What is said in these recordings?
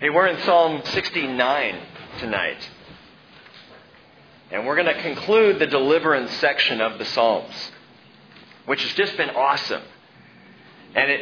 Hey, we're in Psalm 69 tonight. And we're going to conclude the deliverance section of the Psalms, which has just been awesome. And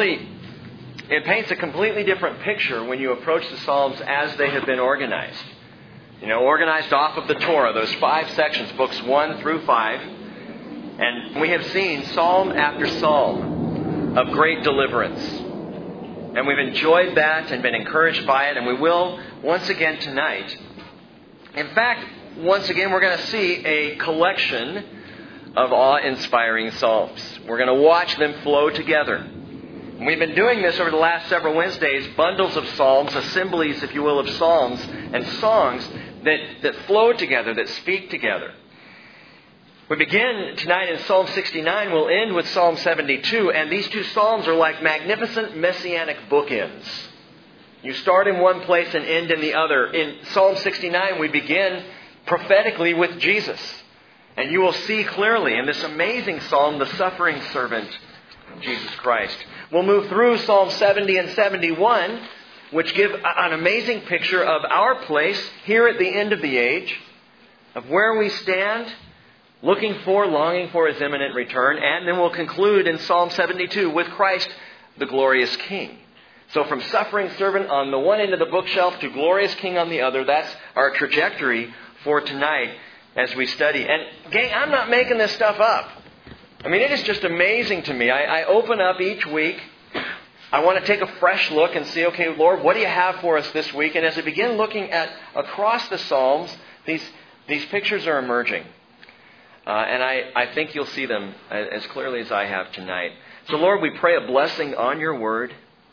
it paints a completely different picture when you approach the Psalms as they have been organized. Organized off of the Torah, those 5 sections, books 1 through 5. And we have seen psalm after psalm of great deliverance. And we've enjoyed that and been encouraged by it, and we will once again tonight. In fact, once again, we're going to see a collection of awe-inspiring psalms. We're going to watch them flow together. And we've been doing this over the last several Wednesdays, bundles of psalms, assemblies, if you will, of psalms and songs that flow together, that speak together. We begin tonight in Psalm 69. We'll end with Psalm 72. And these 2 psalms are like magnificent messianic bookends. You start in one place and end in the other. In Psalm 69, we begin prophetically with Jesus. And you will see clearly in this amazing psalm the suffering servant, Jesus Christ. We'll move through Psalm 70 and 71, which give an amazing picture of our place here at the end of the age, of where we stand, looking for, longing for His imminent return. And then we'll conclude in Psalm 72 with Christ, the glorious King. So from suffering servant on the one end of the bookshelf to glorious King on the other, that's our trajectory for tonight as we study. And gang, I'm not making this stuff up. I mean, it is just amazing to me. I open up each week. I want to take a fresh look and see, okay, Lord, what do you have for us this week? And as I begin looking at across the Psalms, these pictures are emerging. And I think you'll see them as clearly as I have tonight. So, Lord, we pray a blessing on your word.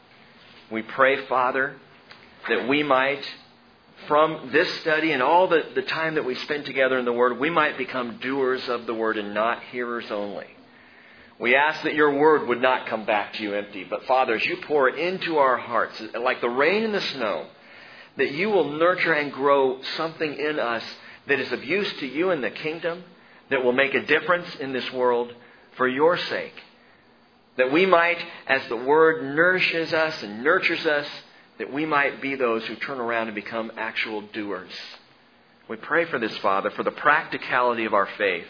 We pray, Father, that we might, from this study and all the time that we spend together in the Word, we might become doers of the Word and not hearers only. We ask that your Word would not come back to you empty. But, Father, as you pour it into our hearts, like the rain and the snow, that you will nurture and grow something in us that is of use to you in the kingdom, that will make a difference in this world for your sake. That we might, as the Word nourishes us and nurtures us, that we might be those who turn around and become actual doers. We pray for this, Father, for the practicality of our faith.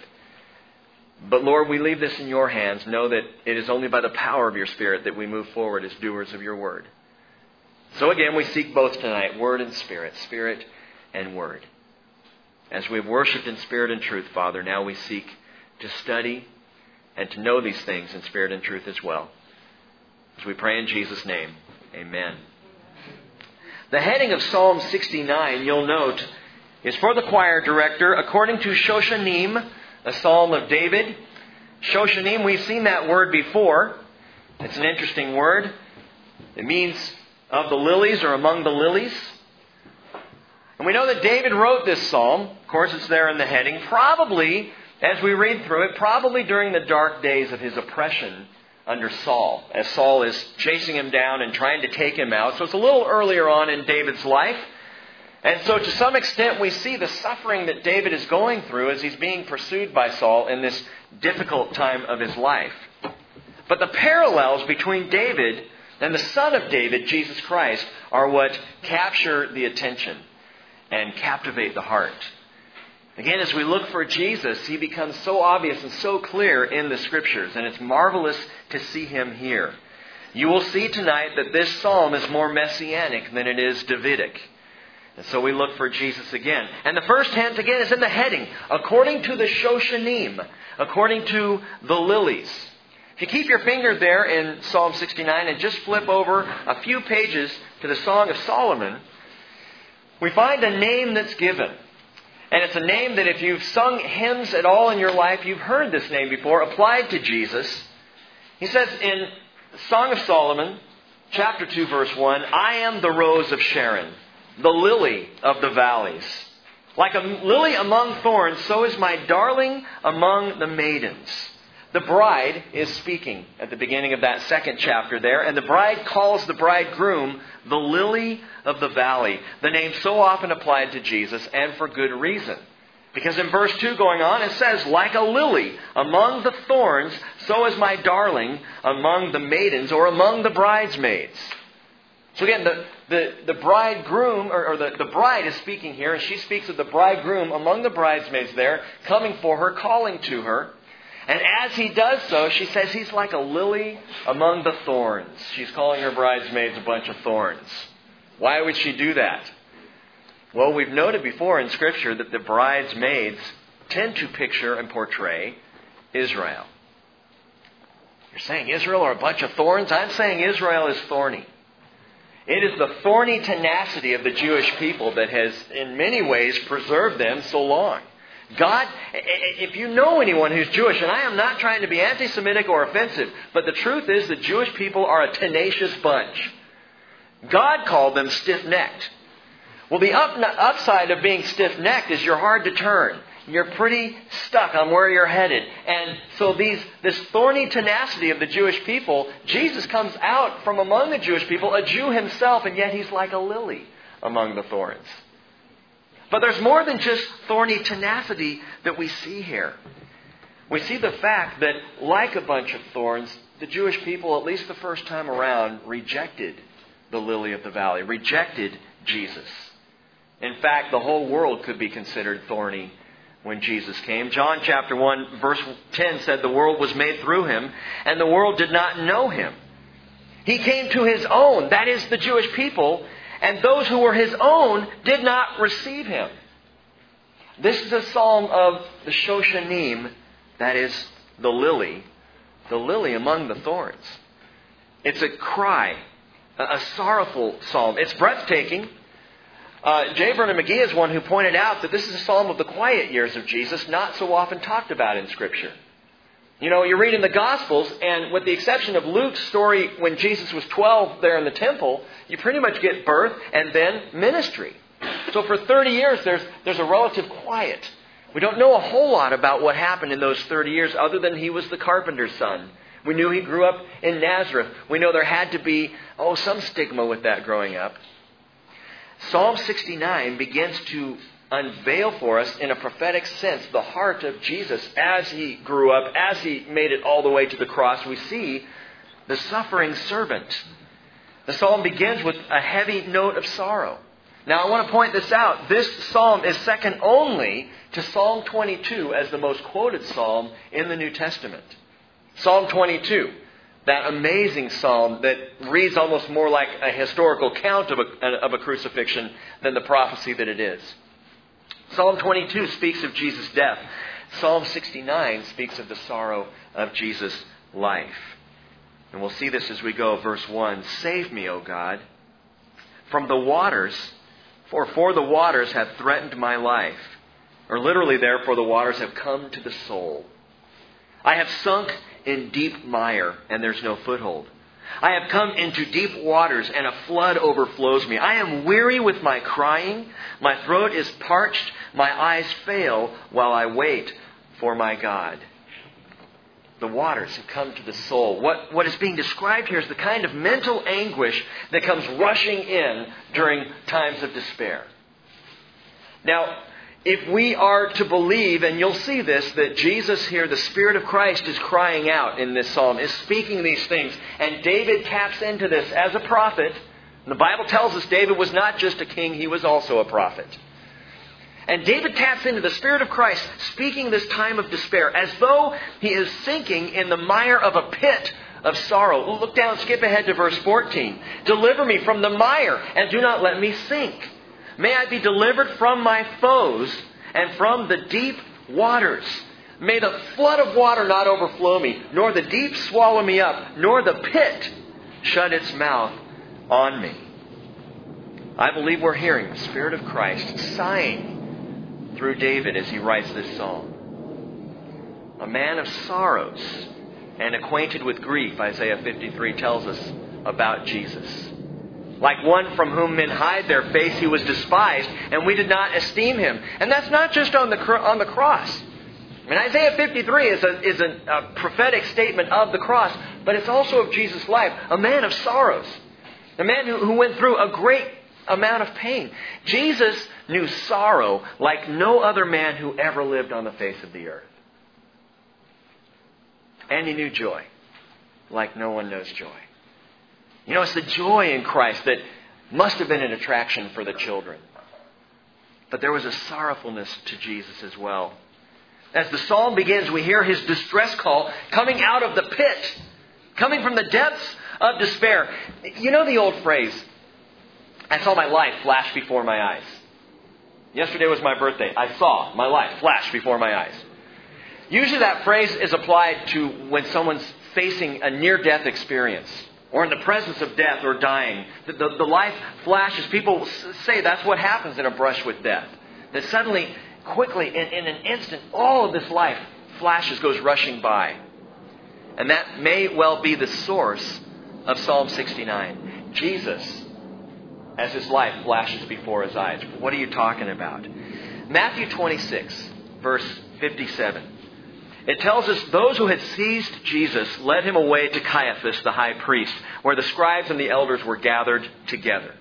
But Lord, we leave this in your hands. Know that it is only by the power of your Spirit that we move forward as doers of your Word. So again, we seek both tonight, Word and Spirit, Spirit and Word. As we have worshipped in spirit and truth, Father, now we seek to study and to know these things in spirit and truth as well. As we pray in Jesus' name, amen. The heading of Psalm 69, you'll note, is for the choir director according to Shoshanim, a psalm of David. Shoshanim, we've seen that word before. It's an interesting word. It means of the lilies or among the lilies. And we know that David wrote this psalm. Of course, it's there in the heading. Probably, as we read through it, probably during the dark days of his oppression under Saul, as Saul is chasing him down and trying to take him out. So it's a little earlier on in David's life. And so to some extent we see the suffering that David is going through as he's being pursued by Saul in this difficult time of his life. But the parallels between David and the Son of David, Jesus Christ, are what capture the attention and captivate the heart. Again, as we look for Jesus, He becomes so obvious and so clear in the Scriptures, and it's marvelous to see Him here. You will see tonight that this psalm is more messianic than it is Davidic. And so we look for Jesus again. And the first hint, again, is in the heading. According to the Shoshanim, according to the lilies. If you keep your finger there in Psalm 69 and just flip over a few pages to the Song of Solomon, we find a name that's given. And it's a name that if you've sung hymns at all in your life, you've heard this name before, applied to Jesus. He says in Song of Solomon, chapter 2, verse 1, I am the rose of Sharon, the lily of the valleys. Like a lily among thorns, so is my darling among the maidens. The bride is speaking at the beginning of that second chapter there. And the bride calls the bridegroom the lily of the valley. The name so often applied to Jesus, and for good reason. Because in verse 2 going on, it says, like a lily among the thorns, so is my darling among the maidens or among the bridesmaids. So again, the bridegroom, or the bride is speaking here, and she speaks of the bridegroom among the bridesmaids there, coming for her, calling to her. And as he does so, she says he's like a lily among the thorns. She's calling her bridesmaids a bunch of thorns. Why would she do that? Well, we've noted before in Scripture that the bridesmaids tend to picture and portray Israel. You're saying Israel are a bunch of thorns? I'm saying Israel is thorny. It is the thorny tenacity of the Jewish people that has, in many ways, preserved them so long. God, if you know anyone who's Jewish, and I am not trying to be anti-Semitic or offensive, but the truth is that Jewish people are a tenacious bunch. God called them stiff-necked. Well, the upside of being stiff-necked is you're hard to turn. You're pretty stuck on where you're headed. And so this thorny tenacity of the Jewish people, Jesus comes out from among the Jewish people, a Jew himself, and yet he's like a lily among the thorns. But there's more than just thorny tenacity that we see here. We see the fact that, like a bunch of thorns, the Jewish people, at least the first time around, rejected the lily of the valley, rejected Jesus. In fact, the whole world could be considered thorny when Jesus came. John chapter 1 verse 10 said the world was made through Him, and the world did not know Him. He came to His own, that is the Jewish people, and those who were His own did not receive Him. This is a psalm of the Shoshanim, that is the lily among the thorns. It's a cry, a sorrowful psalm. It's breathtaking. J. Vernon McGee is one who pointed out that this is a psalm of the quiet years of Jesus, not so often talked about in Scripture. You know, you read in the Gospels, and with the exception of Luke's story when Jesus was 12 there in the temple, you pretty much get birth and then ministry. So for 30 years, there's a relative quiet. We don't know a whole lot about what happened in those 30 years other than he was the carpenter's son. We knew he grew up in Nazareth. We know there had to be, some stigma with that growing up. Psalm 69 begins to unveil for us, in a prophetic sense, the heart of Jesus as He grew up, as He made it all the way to the cross. We see the suffering servant. The psalm begins with a heavy note of sorrow. Now, I want to point this out. This psalm is second only to Psalm 22 as the most quoted psalm in the New Testament. Psalm 22. That amazing psalm that reads almost more like a historical account of a crucifixion than the prophecy that it is. Psalm 22 speaks of Jesus' death. Psalm 69 speaks of the sorrow of Jesus' life. And we'll see this as we go. Verse 1, "Save me, O God, from the waters, for the waters have threatened my life." Or literally there, for the waters have come to the soul. "I have sunk in deep mire, and there's no foothold. I have come into deep waters, and a flood overflows me. I am weary with my crying. My throat is parched. My eyes fail while I wait for my God." The waters have come to the soul. What is being described here is the kind of mental anguish that comes rushing in during times of despair. Now, if we are to believe, and you'll see this, that Jesus here, the Spirit of Christ, is crying out in this psalm, is speaking these things. And David taps into this as a prophet. And the Bible tells us David was not just a king, he was also a prophet. And David taps into the Spirit of Christ, speaking this time of despair, as though he is sinking in the mire of a pit of sorrow. Look down, skip ahead to verse 14. "Deliver me from the mire, and do not let me sink. May I be delivered from my foes and from the deep waters. May the flood of water not overflow me, nor the deep swallow me up, nor the pit shut its mouth on me." I believe we're hearing the Spirit of Christ sighing through David as he writes this psalm. A man of sorrows and acquainted with grief, Isaiah 53 tells us about Jesus. Like one from whom men hide their face, He was despised, and we did not esteem Him. And that's not just on the cross. I mean, Isaiah 53 is a prophetic statement of the cross, but it's also of Jesus' life. A man of sorrows. A man who went through a great amount of pain. Jesus knew sorrow like no other man who ever lived on the face of the earth. And He knew joy like no one knows joy. You know, it's the joy in Christ that must have been an attraction for the children. But there was a sorrowfulness to Jesus as well. As the psalm begins, we hear his distress call coming out of the pit, coming from the depths of despair. You know the old phrase, I saw my life flash before my eyes. Yesterday was my birthday. I saw my life flash before my eyes. Usually that phrase is applied to when someone's facing a near-death experience or in the presence of death or dying. The life flashes. People say that's what happens in a brush with death. That suddenly, quickly, in an instant, all of this life flashes, goes rushing by. And that may well be the source of Psalm 69. Jesus, as his life flashes before his eyes. What are you talking about? Matthew 26, verse 57. It tells us those who had seized Jesus led him away to Caiaphas, the high priest, where the scribes and the elders were gathered together.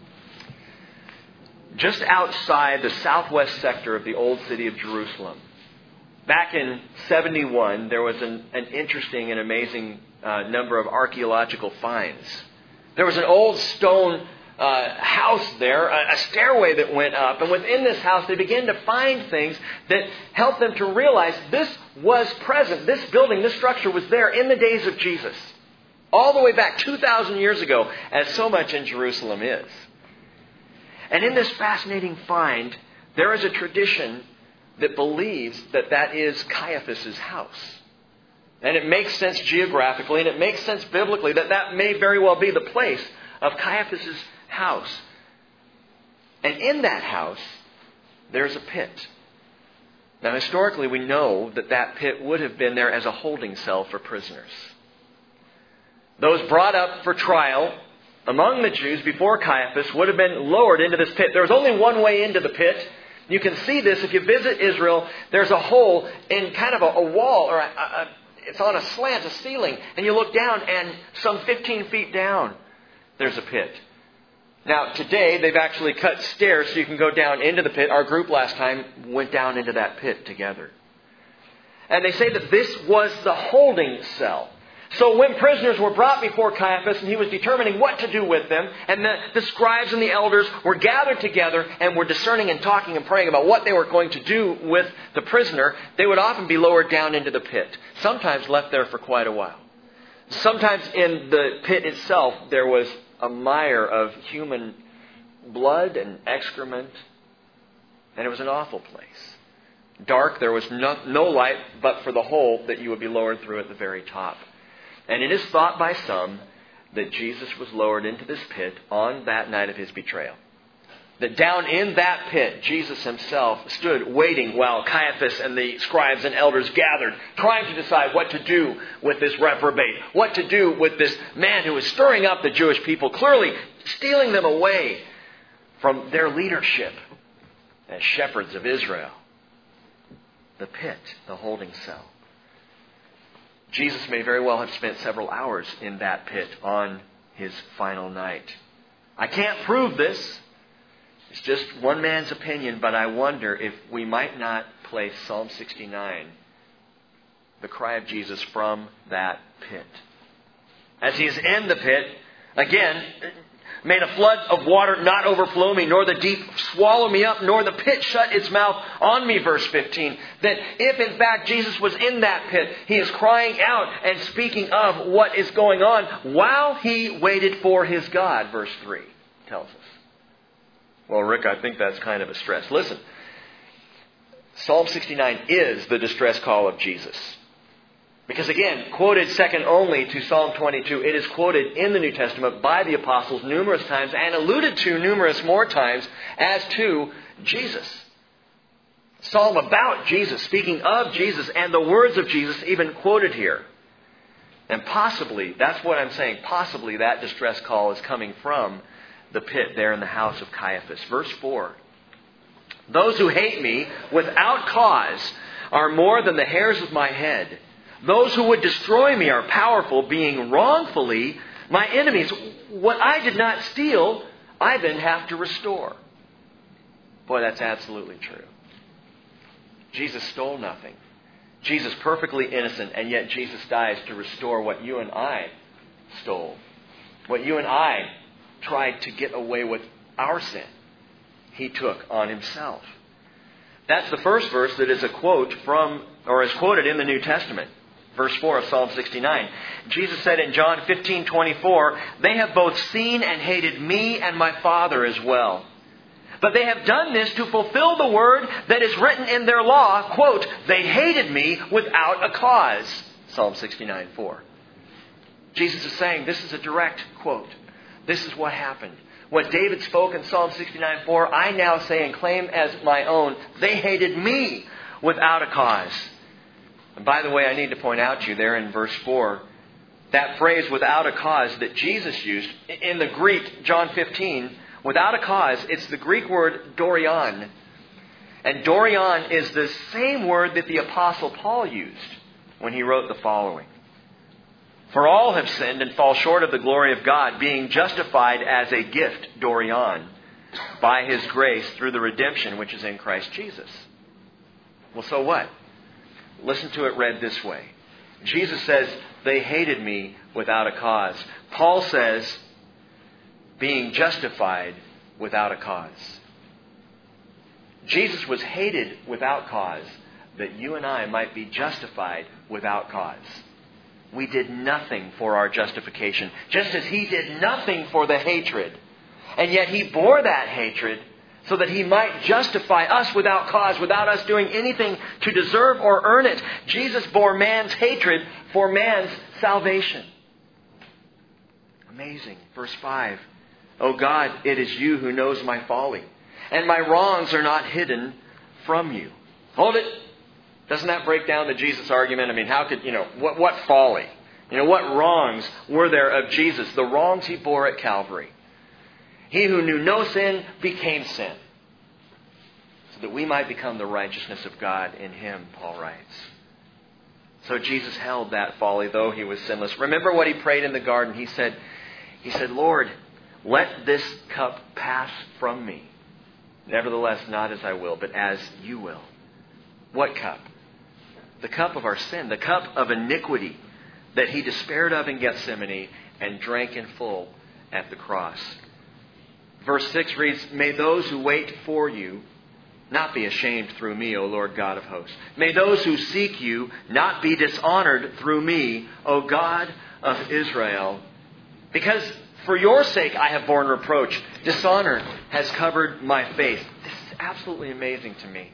Just outside the southwest sector of the old city of Jerusalem, back in 71, there was an interesting and amazing number of archaeological finds. There was an old stone house there, a stairway that went up. And within this house, they began to find things that helped them to realize this was present. This building, this structure was there in the days of Jesus. All the way back 2,000 years ago, as so much in Jerusalem is. And in this fascinating find, there is a tradition that believes that that is Caiaphas' house. And it makes sense geographically, and it makes sense biblically, that that may very well be the place of Caiaphas' house. And in that house, there's a pit. Now, historically, we know that that pit would have been there as a holding cell for prisoners. Those brought up for trial among the Jews before Caiaphas would have been lowered into this pit. There was only one way into the pit. You can see this if you visit Israel. There's a hole in kind of a wall, or it's on a slant, a ceiling. And you look down, and some 15 feet down, there's a pit. Now, today, they've actually cut stairs so you can go down into the pit. Our group last time went down into that pit together. And they say that this was the holding cell. So when prisoners were brought before Caiaphas and he was determining what to do with them, and the scribes and the elders were gathered together and were discerning and talking and praying about what they were going to do with the prisoner, they would often be lowered down into the pit, sometimes left there for quite a while. Sometimes in the pit itself there was a mire of human blood and excrement, and it was an awful place. Dark, there was no light but for the hole that you would be lowered through at the very top. And it is thought by some that Jesus was lowered into this pit on that night of his betrayal. That down in that pit, Jesus himself stood waiting while Caiaphas and the scribes and elders gathered, trying to decide what to do with this reprobate, what to do with this man who was stirring up the Jewish people, clearly stealing them away from their leadership as shepherds of Israel. The pit, the holding cell. Jesus may very well have spent several hours in that pit on his final night. I can't prove this. It's just one man's opinion, but I wonder if we might not place Psalm 69, the cry of Jesus, from that pit. As he is in the pit, again, may the flood of water not overflow me, nor the deep swallow me up, nor the pit shut its mouth on me, verse 15. That if in fact Jesus was in that pit, he is crying out and speaking of what is going on while he waited for his God, verse 3 tells us. Well, Rick, I think that's kind of a stress. Listen, Psalm 69 is the distress call of Jesus. Because again, quoted second only to Psalm 22, it is quoted in the New Testament by the apostles numerous times and alluded to numerous more times as to Jesus. Psalm about Jesus, speaking of Jesus, and the words of Jesus even quoted here. And possibly, that's what I'm saying, possibly that distress call is coming from the pit there in the house of Caiaphas. Verse 4. Those who hate me without cause are more than the hairs of my head. Those who would destroy me are powerful, being wrongfully my enemies. What I did not steal, I then have to restore. Boy, that's absolutely true. Jesus stole nothing. Jesus perfectly innocent, and yet Jesus dies to restore what you and I stole. What you and I tried to get away with our sin, He took on Himself. That's the first verse that is a quote from, or is quoted in the New Testament. Verse 4 of Psalm 69. Jesus said in John 15:24, "They have both seen and hated me and my Father as well. But they have done this to fulfill the word that is written in their law." Quote, "They hated me without a cause." Psalm 69:4. Jesus is saying, this is a direct quote. This is what happened. What David spoke in Psalm 69:4, I now say and claim as my own. They hated me without a cause. And by the way, I need to point out to you there in verse 4, that phrase without a cause that Jesus used in the Greek, John 15, without a cause, it's the Greek word dorion. And dorion is the same word that the Apostle Paul used when he wrote the following. "For all have sinned and fall short of the glory of God, being justified as a gift, dorion, by His grace through the redemption which is in Christ Jesus." Well, so what? Listen to it read this way. Jesus says, they hated me without a cause. Paul says, being justified without a cause. Jesus was hated without cause, that you and I might be justified without cause. We did nothing for our justification, just as He did nothing for the hatred. And yet He bore that hatred so that He might justify us without cause, without us doing anything to deserve or earn it. Jesus bore man's hatred for man's salvation. Amazing. Verse 5. "O God, it is You who knows my folly, and my wrongs are not hidden from You." Hold it. Doesn't that break down the Jesus argument? I mean, how could, what folly? What wrongs were there of Jesus? The wrongs He bore at Calvary. He who knew no sin became sin, so that we might become the righteousness of God in Him, Paul writes. So Jesus held that folly, though He was sinless. Remember what He prayed in the garden. He said, "Lord, let this cup pass from me. Nevertheless, not as I will, but as You will." What cup? The cup of our sin, the cup of iniquity that He despaired of in Gethsemane and drank in full at the cross. Verse 6 reads, "May those who wait for You not be ashamed through me, O Lord God of hosts. May those who seek You not be dishonored through me, O God of Israel. Because for Your sake I have borne reproach. Dishonor has covered my face." This is absolutely amazing to me.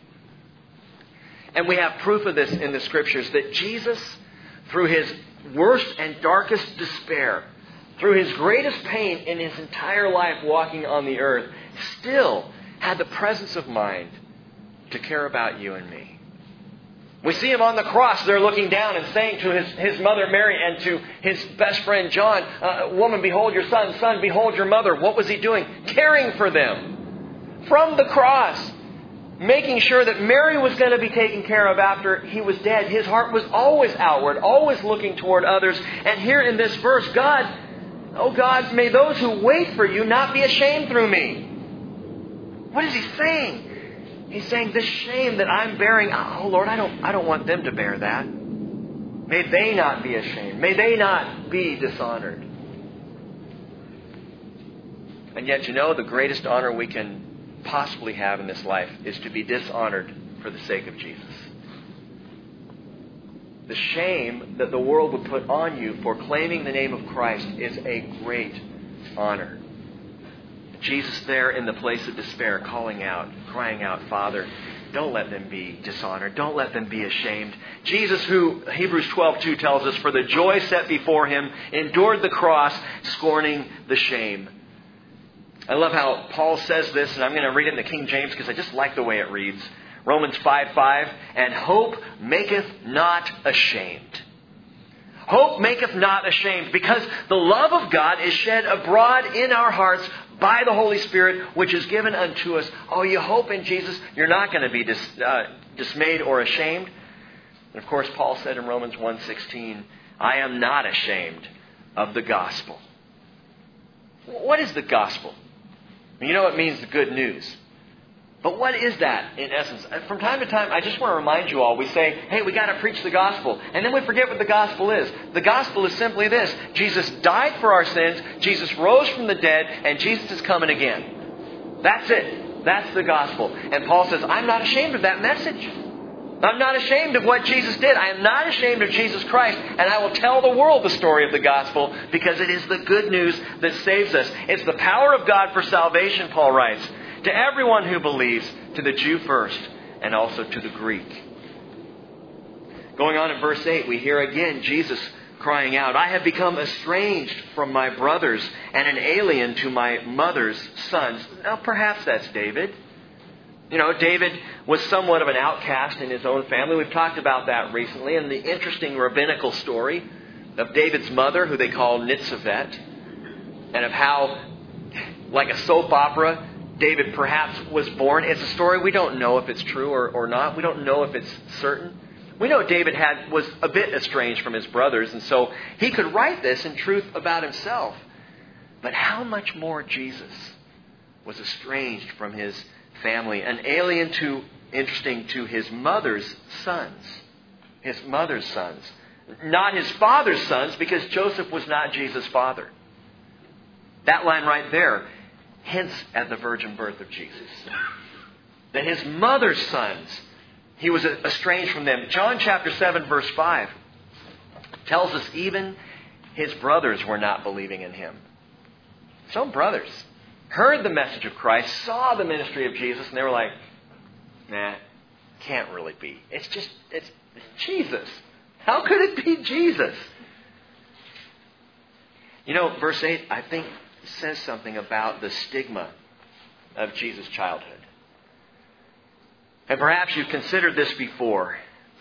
And we have proof of this in the Scriptures, that Jesus, through His worst and darkest despair, through His greatest pain in His entire life walking on the earth, still had the presence of mind to care about you and me. We see Him on the cross there looking down and saying to his mother Mary and to His best friend John, "Woman, behold your son. Son, behold your mother." What was He doing? Caring for them. From the cross. Making sure that Mary was going to be taken care of after He was dead. His heart was always outward, always looking toward others. And here in this verse, God, "Oh God, may those who wait for You not be ashamed through me." What is He saying? He's saying this shame that I'm bearing, oh Lord, I don't want them to bear that. May they not be ashamed. May they not be dishonored. And yet, the greatest honor we can possibly have in this life is to be dishonored for the sake of Jesus. The shame that the world would put on you for claiming the name of Christ is a great honor. Jesus there in the place of despair, crying out, "Father, don't let them be dishonored. Don't let them be ashamed." Jesus, who Hebrews 12:2 tells us, for the joy set before Him, endured the cross, scorning the shame. I love how Paul says this, and I'm going to read it in the King James because I just like the way it reads. Romans 5:5, "And hope maketh not ashamed." Hope maketh not ashamed, because the love of God is shed abroad in our hearts by the Holy Spirit, which is given unto us. Oh, you hope in Jesus, you're not going to be dismayed or ashamed. And of course, Paul said in Romans 1:16, "I am not ashamed of the gospel." What is the gospel? It means the good news. But what is that in essence? From time to time, I just want to remind you all, we say, hey, we got to preach the gospel. And then we forget what the gospel is. The gospel is simply this. Jesus died for our sins, Jesus rose from the dead, and Jesus is coming again. That's it. That's the gospel. And Paul says, I'm not ashamed of that message. I'm not ashamed of what Jesus did. I am not ashamed of Jesus Christ. And I will tell the world the story of the gospel because it is the good news that saves us. It's the power of God for salvation, Paul writes, to everyone who believes, to the Jew first, and also to the Greek. Going on in verse 8, we hear again Jesus crying out, I have become estranged from my brothers and an alien to my mother's sons. Now, perhaps that's David. You know, David was somewhat of an outcast in his own family. We've talked about that recently, and the interesting rabbinical story of David's mother, who they call Nitzevet, and of how, like a soap opera, David perhaps was born. It's a story we don't know if it's true or not. We don't know if it's certain. We know David was a bit estranged from his brothers, and so he could write this in truth about himself. But how much more Jesus was estranged from his family, an alien to his mother's sons. His mother's sons. Not his father's sons, because Joseph was not Jesus' father. That line right there hints at the virgin birth of Jesus. That his mother's sons, he was estranged from them. John chapter 7 verse 5 tells us even his brothers were not believing in him. Some brothers heard the message of Christ, saw the ministry of Jesus, and they were like, nah, can't really be. It's Jesus. How could it be Jesus? You know, verse 8, I think, says something about the stigma of Jesus' childhood. And perhaps you've considered this before.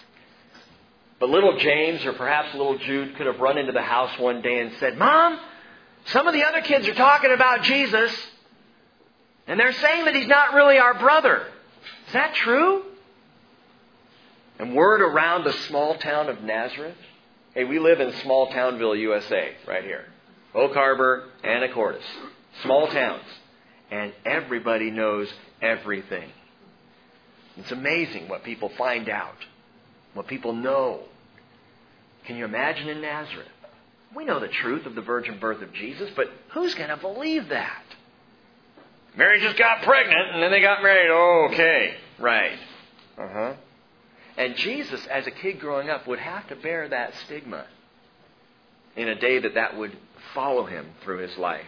But little James or perhaps little Jude could have run into the house one day and said, Mom, some of the other kids are talking about Jesus, and they're saying that he's not really our brother. Is that true? And word around the small town of Nazareth. Hey, we live in small townville, USA, right here. Oak Harbor, Anacortes. Small towns. And everybody knows everything. It's amazing what people find out. What people know. Can you imagine in Nazareth? We know the truth of the virgin birth of Jesus, but who's going to believe that? Mary just got pregnant and then they got married. Oh, okay. Right. And Jesus, as a kid growing up, would have to bear that stigma in a day that would follow him through his life.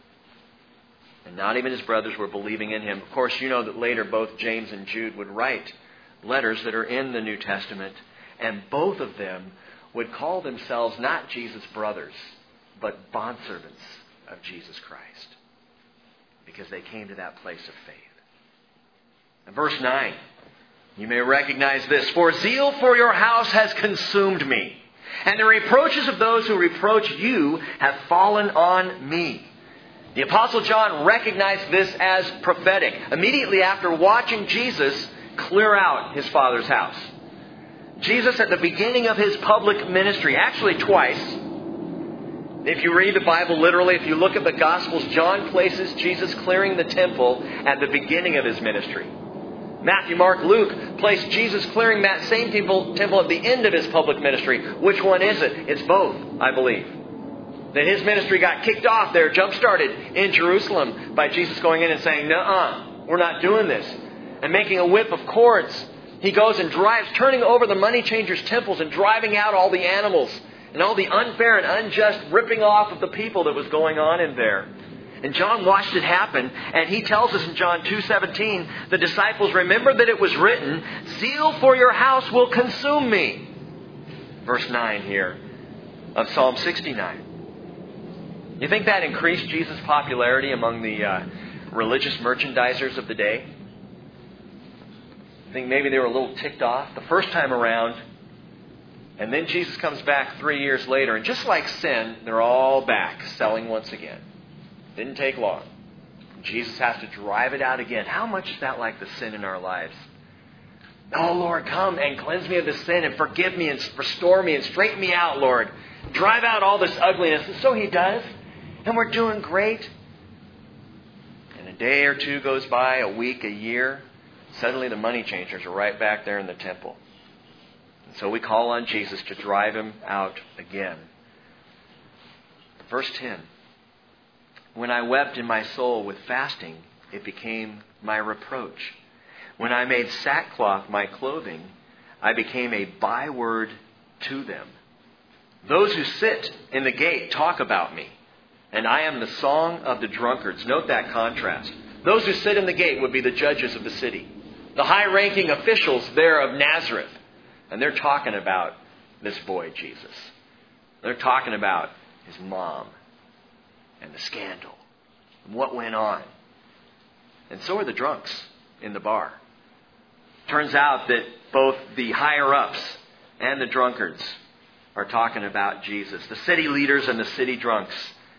And not even his brothers were believing in him. Of course, you know that later both James and Jude would write letters that are in the New Testament, and both of them would call themselves not Jesus' brothers, but bondservants of Jesus Christ, because they came to that place of faith. And verse 9, you may recognize this. For zeal for your house has consumed me, and the reproaches of those who reproach you have fallen on me. The Apostle John recognized this as prophetic immediately after watching Jesus clear out his Father's house. Jesus, at the beginning of his public ministry, actually twice, if you read the Bible literally, if you look at the Gospels, John places Jesus clearing the temple at the beginning of his ministry. Matthew, Mark, Luke place Jesus clearing that same temple at the end of his public ministry. Which one is it? It's both, I believe. That his ministry got kicked off there, jump-started in Jerusalem by Jesus going in and saying, "Nuh-uh, we're not doing this." And making a whip of cords. He goes and drives, turning over the money changers' temples and driving out all the animals and all the unfair and unjust ripping off of the people that was going on in there. And John watched it happen, and he tells us in John 2:17, the disciples, remember that it was written, zeal for your house will consume me. Verse 9 here of Psalm 69. You think that increased Jesus' popularity among the religious merchandisers of the day? I think maybe they were a little ticked off the first time around. And then Jesus comes back 3 years later. And just like sin, they're all back selling once again. Didn't take long. Jesus has to drive it out again. How much is that like the sin in our lives? Oh, Lord, come and cleanse me of the sin and forgive me and restore me and straighten me out, Lord. Drive out all this ugliness. And so He does. And we're doing great. And a day or two goes by, a week, a year. Suddenly the money changers are right back there in the temple. And so we call on Jesus to drive him out again. Verse 10. When I wept in my soul with fasting, it became my reproach. When I made sackcloth my clothing, I became a byword to them. Those who sit in the gate talk about me, and I am the song of the drunkards. Note that contrast. Those who sit in the gate would be the judges of the city, the high-ranking officials there of Nazareth. And they're talking about this boy, Jesus. They're talking about his mom and the scandal and what went on. And so are the drunks in the bar. Turns out that both the higher-ups and the drunkards are talking about Jesus. The city leaders and the city drunks.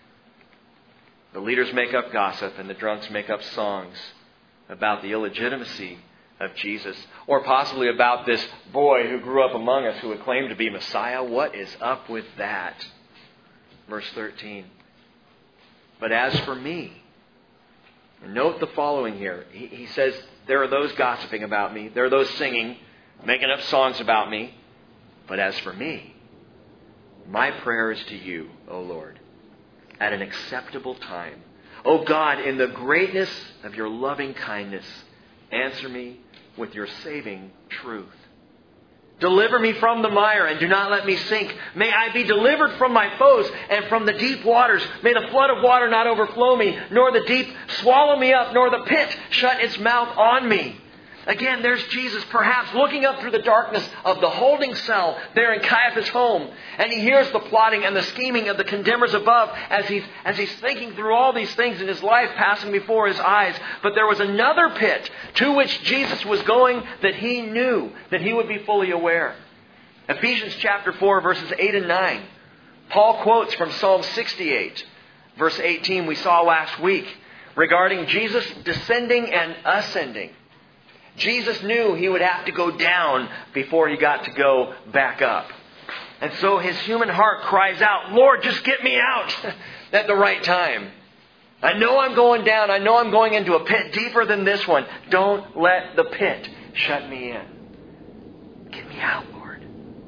The leaders make up gossip and the drunks make up songs about the illegitimacy of Jesus, or possibly about this boy who grew up among us who would claim to be Messiah. What is up with that? Verse 13. But as for me, note the following here. He says, there are those gossiping about me. There are those singing, making up songs about me. But as for me, my prayer is to you, O Lord, at an acceptable time. O God, in the greatness of your loving kindness, answer me with your saving truth. Deliver me from the mire and do not let me sink. May I be delivered from my foes and from the deep waters. May the flood of water not overflow me, nor the deep swallow me up, nor the pit shut its mouth on me. Again, there's Jesus, perhaps looking up through the darkness of the holding cell there in Caiaphas' home. And he hears the plotting and the scheming of the condemners above as he's thinking through all these things in his life passing before his eyes. But there was another pit to which Jesus was going that he knew, that he would be fully aware. Ephesians chapter 4, verses 8 and 9. Paul quotes from Psalm 68, verse 18 we saw last week, regarding Jesus descending and ascending. Jesus knew he would have to go down before he got to go back up. And so his human heart cries out, Lord, just get me out at the right time. I know I'm going down. I know I'm going into a pit deeper than this one. Don't let the pit shut me in. Get me out, Lord.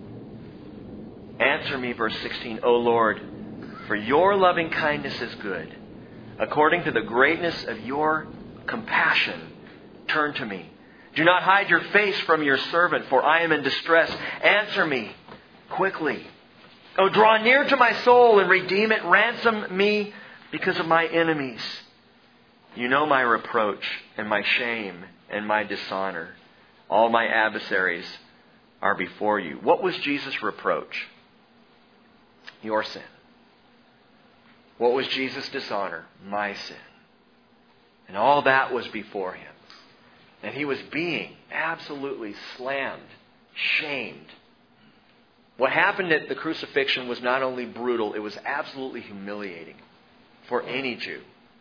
Answer me, verse 16, O Lord, for your loving kindness is good. According to the greatness of your compassion, turn to me. Do not hide your face from your servant, for I am in distress. Answer me quickly. Oh, draw near to my soul and redeem it. Ransom me because of my enemies. You know my reproach and my shame and my dishonor. All my adversaries are before you. What was Jesus' reproach? Your sin. What was Jesus' dishonor? My sin. And all that was before him. And he was being absolutely slammed, shamed. What happened at the crucifixion was not only brutal, it was absolutely humiliating for any Jew.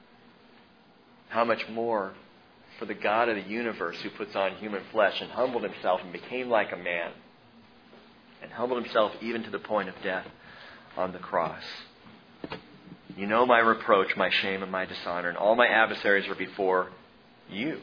How much more for the God of the universe who puts on human flesh and humbled himself and became like a man. And humbled himself even to the point of death on the cross. You know my reproach, my shame, and my dishonor, and all my adversaries are before you.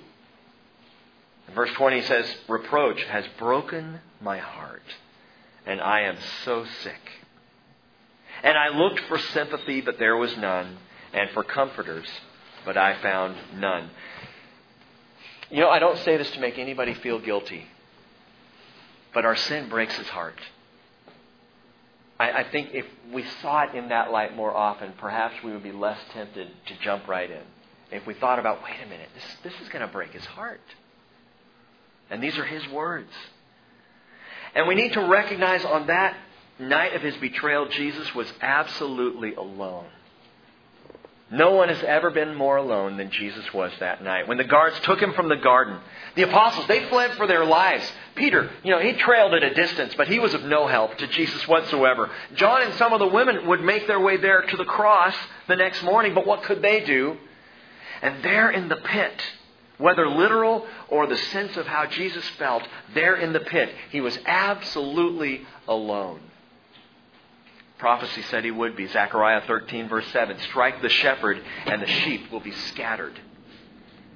Verse 20 says, reproach has broken my heart, and I am so sick. And I looked for sympathy, but there was none, and for comforters, but I found none. You know, I don't say this to make anybody feel guilty, but our sin breaks his heart. I think if we saw it in that light more often, perhaps we would be less tempted to jump right in. If we thought about, wait a minute, this is going to break his heart. And these are his words. And we need to recognize on that night of his betrayal, Jesus was absolutely alone. No one has ever been more alone than Jesus was that night. When the guards took him from the garden, the apostles, they fled for their lives. Peter, he trailed at a distance, but he was of no help to Jesus whatsoever. John and some of the women would make their way there to the cross the next morning, but what could they do? And there in the pit, whether literal or the sense of how Jesus felt, there in the pit, he was absolutely alone. Prophecy said he would be. Zechariah 13 verse 7. Strike the shepherd and the sheep will be scattered.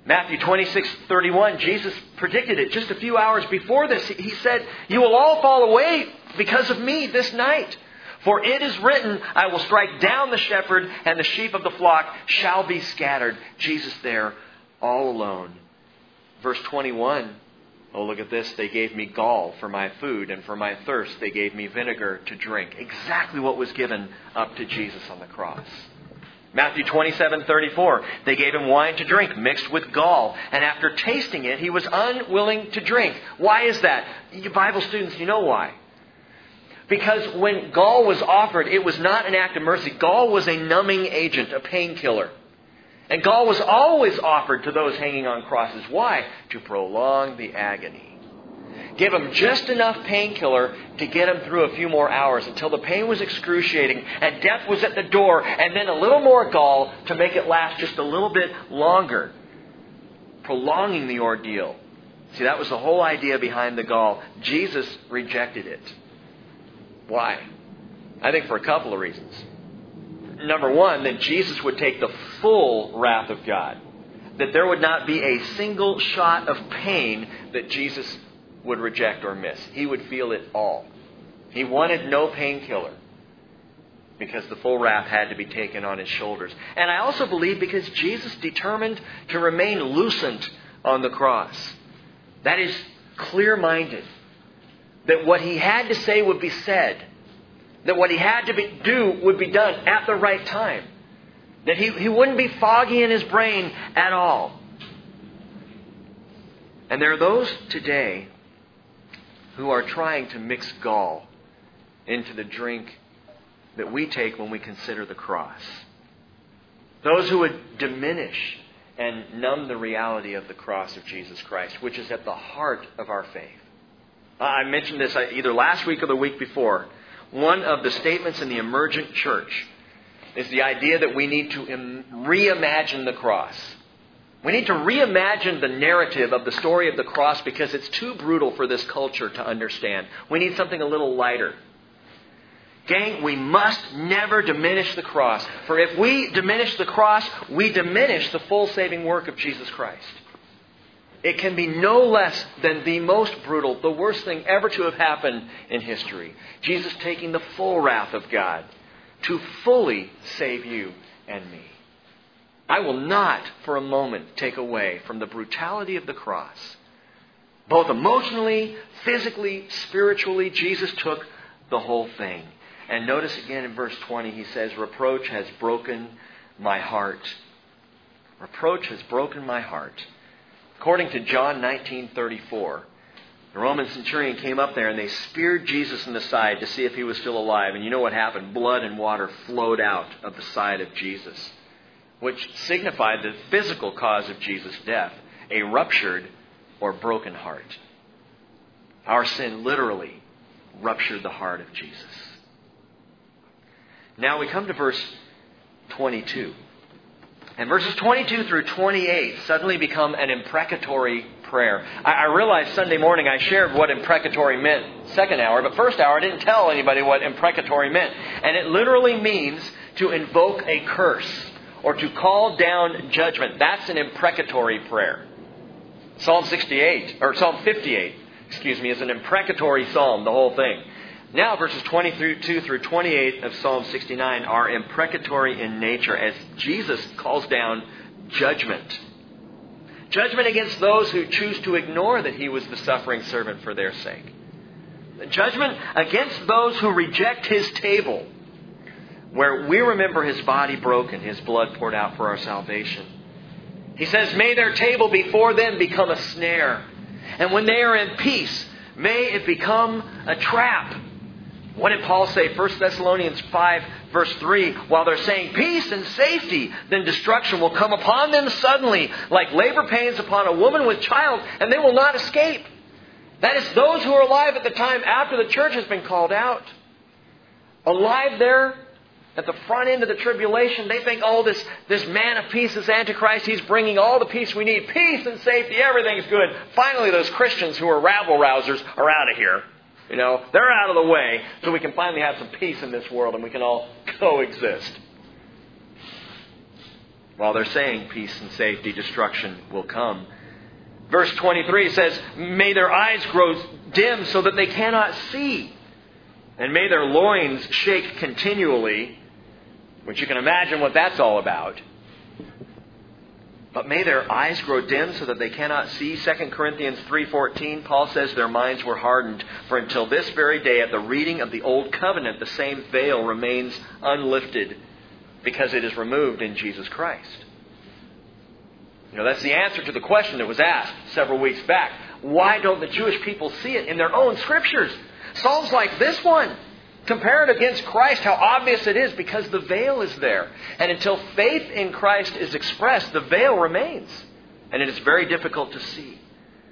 Matthew 26:31, Jesus predicted it just a few hours before this. He said, "You will all fall away because of me this night. For it is written, I will strike down the shepherd, and the sheep of the flock shall be scattered." Jesus there, all alone. Verse 21, oh, look at this. "They gave me gall for my food, and for my thirst they gave me vinegar to drink." Exactly what was given up to Jesus on the cross. Matthew 27:34, "They gave him wine to drink mixed with gall, and after tasting it, he was unwilling to drink." Why is that? You Bible students, you know why. Because when gall was offered, it was not an act of mercy. Gall was a numbing agent, a painkiller. And gall was always offered to those hanging on crosses. Why? To prolong the agony. Give them just enough painkiller to get them through a few more hours until the pain was excruciating and death was at the door, and then a little more gall to make it last just a little bit longer. Prolonging the ordeal. See, that was the whole idea behind the gall. Jesus rejected it. Why? I think for a couple of reasons. Number one, that Jesus would take the full wrath of God. That there would not be a single shot of pain that Jesus would reject or miss. He would feel it all. He wanted no painkiller because the full wrath had to be taken on his shoulders. And I also believe because Jesus determined to remain lucent on the cross. That is clear-minded. That what he had to say would be said. That what he had to do would be done at the right time. That he wouldn't be foggy in his brain at all. And there are those today who are trying to mix gall into the drink that we take when we consider the cross. Those who would diminish and numb the reality of the cross of Jesus Christ, which is at the heart of our faith. I mentioned this either last week or the week before. One of the statements in the emergent church is the idea that we need to reimagine the cross. We need to reimagine the narrative of the story of the cross because it's too brutal for this culture to understand. We need something a little lighter. Gang, we must never diminish the cross. For if we diminish the cross, we diminish the full saving work of Jesus Christ. It can be no less than the most brutal, the worst thing ever to have happened in history. Jesus taking the full wrath of God to fully save you and me. I will not for a moment take away from the brutality of the cross. Both emotionally, physically, spiritually, Jesus took the whole thing. And notice again in verse 20, he says, "Reproach has broken my heart." Reproach has broken my heart. According to John 19:34, the Roman centurion came up there and they speared Jesus in the side to see if he was still alive. And you know what happened? Blood and water flowed out of the side of Jesus, which signified the physical cause of Jesus' death, a ruptured or broken heart. Our sin literally ruptured the heart of Jesus. Now we come to verse 22. And verses 22 through 28 suddenly become an imprecatory prayer. I realized Sunday morning I shared what imprecatory meant second hour, but first hour I didn't tell anybody what imprecatory meant. And it literally means to invoke a curse or to call down judgment. That's an imprecatory prayer. Psalm 58 is an imprecatory psalm, the whole thing. Now verses 22 through 28 of Psalm 69 are imprecatory in nature as Jesus calls down judgment. Judgment against those who choose to ignore that he was the suffering servant for their sake. Judgment against those who reject his table, where we remember his body broken, his blood poured out for our salvation. He says, "May their table before them become a snare. And when they are in peace, may it become a trap." What did Paul say? 1 Thessalonians 5 verse 3. While they're saying peace and safety, then destruction will come upon them suddenly, like labor pains upon a woman with child, and they will not escape. That is those who are alive at the time after the church has been called out. Alive there at the front end of the tribulation, they think, oh, this man of peace, this Antichrist, he's bringing all the peace we need. Peace and safety, everything's good. Finally, those Christians who are rabble-rousers are out of here. You know, they're out of the way so we can finally have some peace in this world and we can all coexist. while they're saying peace and safety, destruction will come. Verse 23 says, may their eyes grow dim so that they cannot see. And may their loins shake continually, which you can imagine what that's all about. But may their eyes grow dim so that they cannot see. 2 Corinthians 3:14, Paul says their minds were hardened. For until this very day at the reading of the Old Covenant, the same veil remains unlifted because it is removed in Jesus Christ. That's the answer to the question that was asked several weeks back. Why don't the Jewish people see it in their own Scriptures? Psalms like this one compare it against Christ, how obvious it is, because the veil is there. And until faith in Christ is expressed, the veil remains. And it is very difficult to see.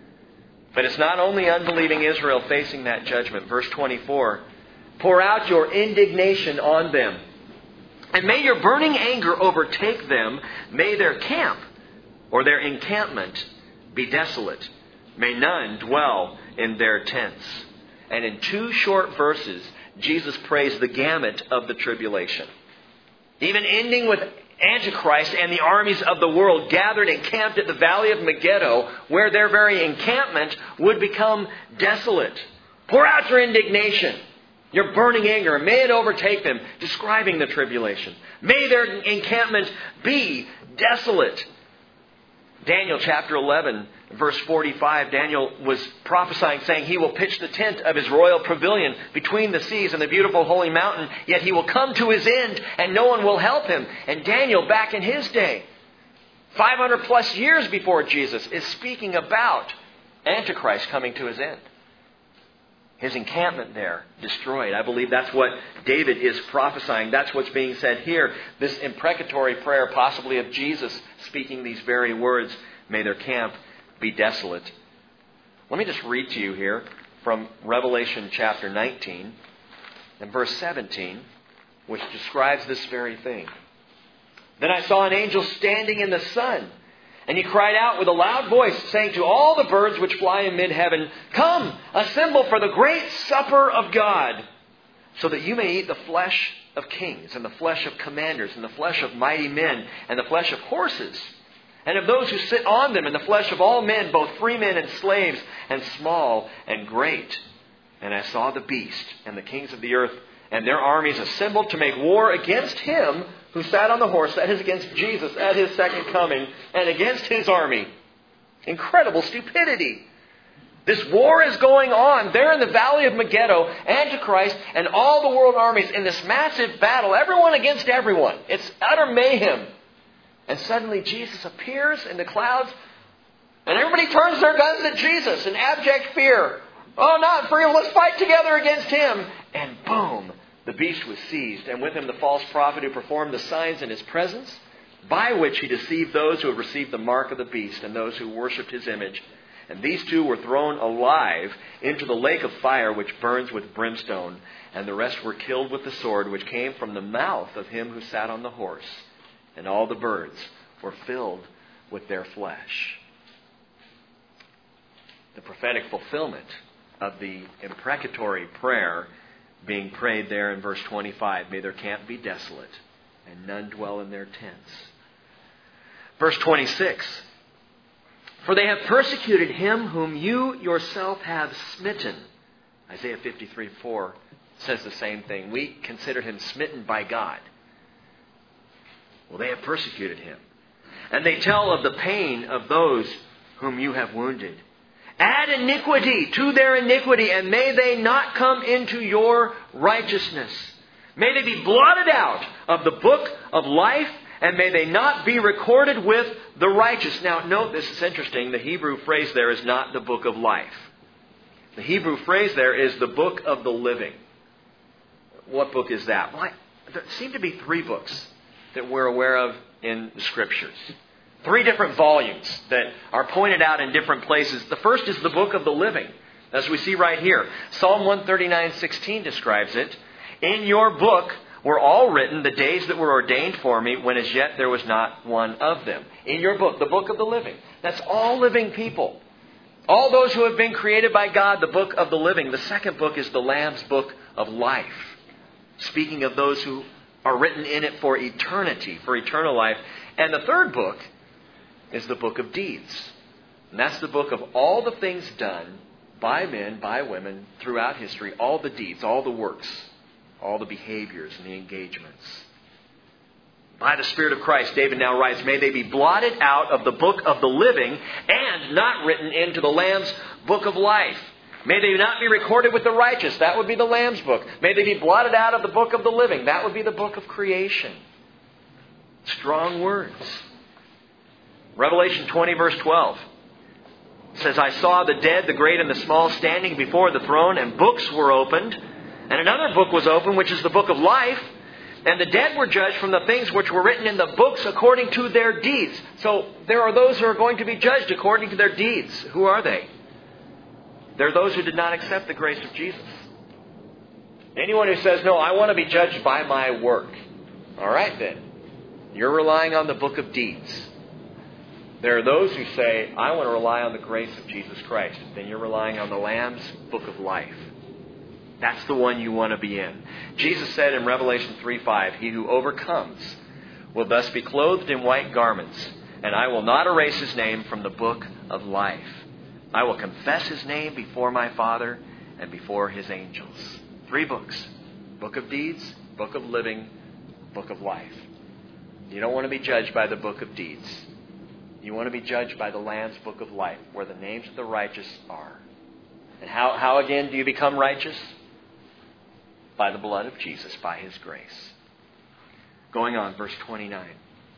But it's not only unbelieving Israel facing that judgment. Verse 24, pour out your indignation on them, and may your burning anger overtake them. May their camp, or their encampment, be desolate. May none dwell in their tents. And in 2 short verses, Jesus prays the gamut of the tribulation. Even ending with Antichrist and the armies of the world gathered and camped at the valley of Megiddo, where their very encampment would become desolate. Pour out your indignation, your burning anger, and may it overtake them, describing the tribulation. May their encampment be desolate. Daniel chapter 11, verse 45, Daniel was prophesying, saying he will pitch the tent of his royal pavilion between the seas and the beautiful holy mountain, yet he will come to his end and no one will help him. And Daniel, back in his day, 500 plus years before Jesus, is speaking about Antichrist coming to his end. His encampment there destroyed. I believe that's what David is prophesying. That's what's being said here. This imprecatory prayer, possibly of Jesus speaking these very words, may their camp be desolate. Let me just read to you here from Revelation chapter 19 and verse 17, which describes this very thing. Then I saw an angel standing in the sun, and he cried out with a loud voice, saying to all the birds which fly in mid-heaven, come, assemble for the great supper of God, so that you may eat the flesh of kings, and the flesh of commanders, and the flesh of mighty men, and the flesh of horses, and of those who sit on them, and the flesh of all men, both free men and slaves, and small and great. And I saw the beast and the kings of the earth and their armies assembled to make war against him who sat on the horse, that is against Jesus at his second coming, and against his army. Incredible stupidity. This war is going on there in the valley of Megiddo, Antichrist and all the world armies in this massive battle, everyone against everyone. It's utter mayhem. And suddenly Jesus appears in the clouds, and everybody turns their guns at Jesus in abject fear. Oh, not for him. Let's fight together against him. And boom, the beast was seized, and with him the false prophet who performed the signs in his presence, by which he deceived those who had received the mark of the beast and those who worshipped his image. And these two were thrown alive into the lake of fire which burns with brimstone, and the rest were killed with the sword which came from the mouth of him who sat on the horse. And all the birds were filled with their flesh. The prophetic fulfillment of the imprecatory prayer being prayed there in verse 25. May their camp be desolate, and none dwell in their tents. Verse 26. For they have persecuted him whom you yourself have smitten. Isaiah 53:4 says the same thing. We consider him smitten by God. Well, they have persecuted him. And they tell of the pain of those whom you have wounded. Add iniquity to their iniquity, and may they not come into your righteousness. May they be blotted out of the book of life, and may they not be recorded with the righteous. Now, note, this is interesting. The Hebrew phrase there is not the book of life. The Hebrew phrase there is the book of the living. What book is that? Well, there seem to be 3 books that we're aware of in the Scriptures. 3 different volumes that are pointed out in different places. The first is the book of the living, as we see right here. Psalm 139:16 describes it. In your book were all written the days that were ordained for me, when as yet there was not one of them. In your book, the book of the living. That's all living people. All those who have been created by God, the book of the living. The second book is the Lamb's book of life, speaking of those who are written in it for eternity, for eternal life. And the third book is the book of deeds. And that's the book of all the things done by men, by women, throughout history. All the deeds, all the works, all the behaviors and the engagements. By the Spirit of Christ, David now writes, may they be blotted out of the book of the living and not written into the Lamb's book of life. May they not be recorded with the righteous. That would be the Lamb's book. May they be blotted out of the book of the living. That would be the book of creation. Strong words. Revelation 20 verse 12 says, I saw the dead, the great and the small, standing before the throne, and books were opened. And another book was opened, which is the book of life. And the dead were judged from the things which were written in the books according to their deeds. So there are those who are going to be judged according to their deeds. Who are they? They're those who did not accept the grace of Jesus. Anyone who says, no, I want to be judged by my work. All right then. You're relying on the book of deeds. There are those who say, I want to rely on the grace of Jesus Christ. Then you're relying on the Lamb's book of life. That's the one you want to be in. Jesus said in Revelation 3:5, he who overcomes will thus be clothed in white garments, and I will not erase his name from the book of life. I will confess his name before my Father and before his angels. 3 books. Book of deeds, book of living, book of life. You don't want to be judged by the book of deeds. You want to be judged by the Lamb's book of life, where the names of the righteous are. And how again do you become righteous? By the blood of Jesus, by his grace. Going on, verse 29.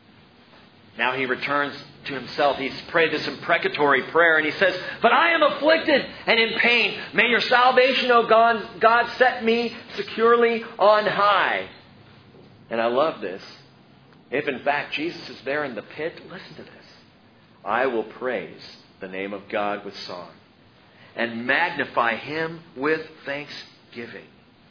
Now he returns to himself. He's prayed this imprecatory prayer, and he says, but I am afflicted and in pain. May your salvation, O God, set me securely on high. And I love this. If in fact Jesus is there in the pit, listen to this. I will praise the name of God with song and magnify him with thanksgiving.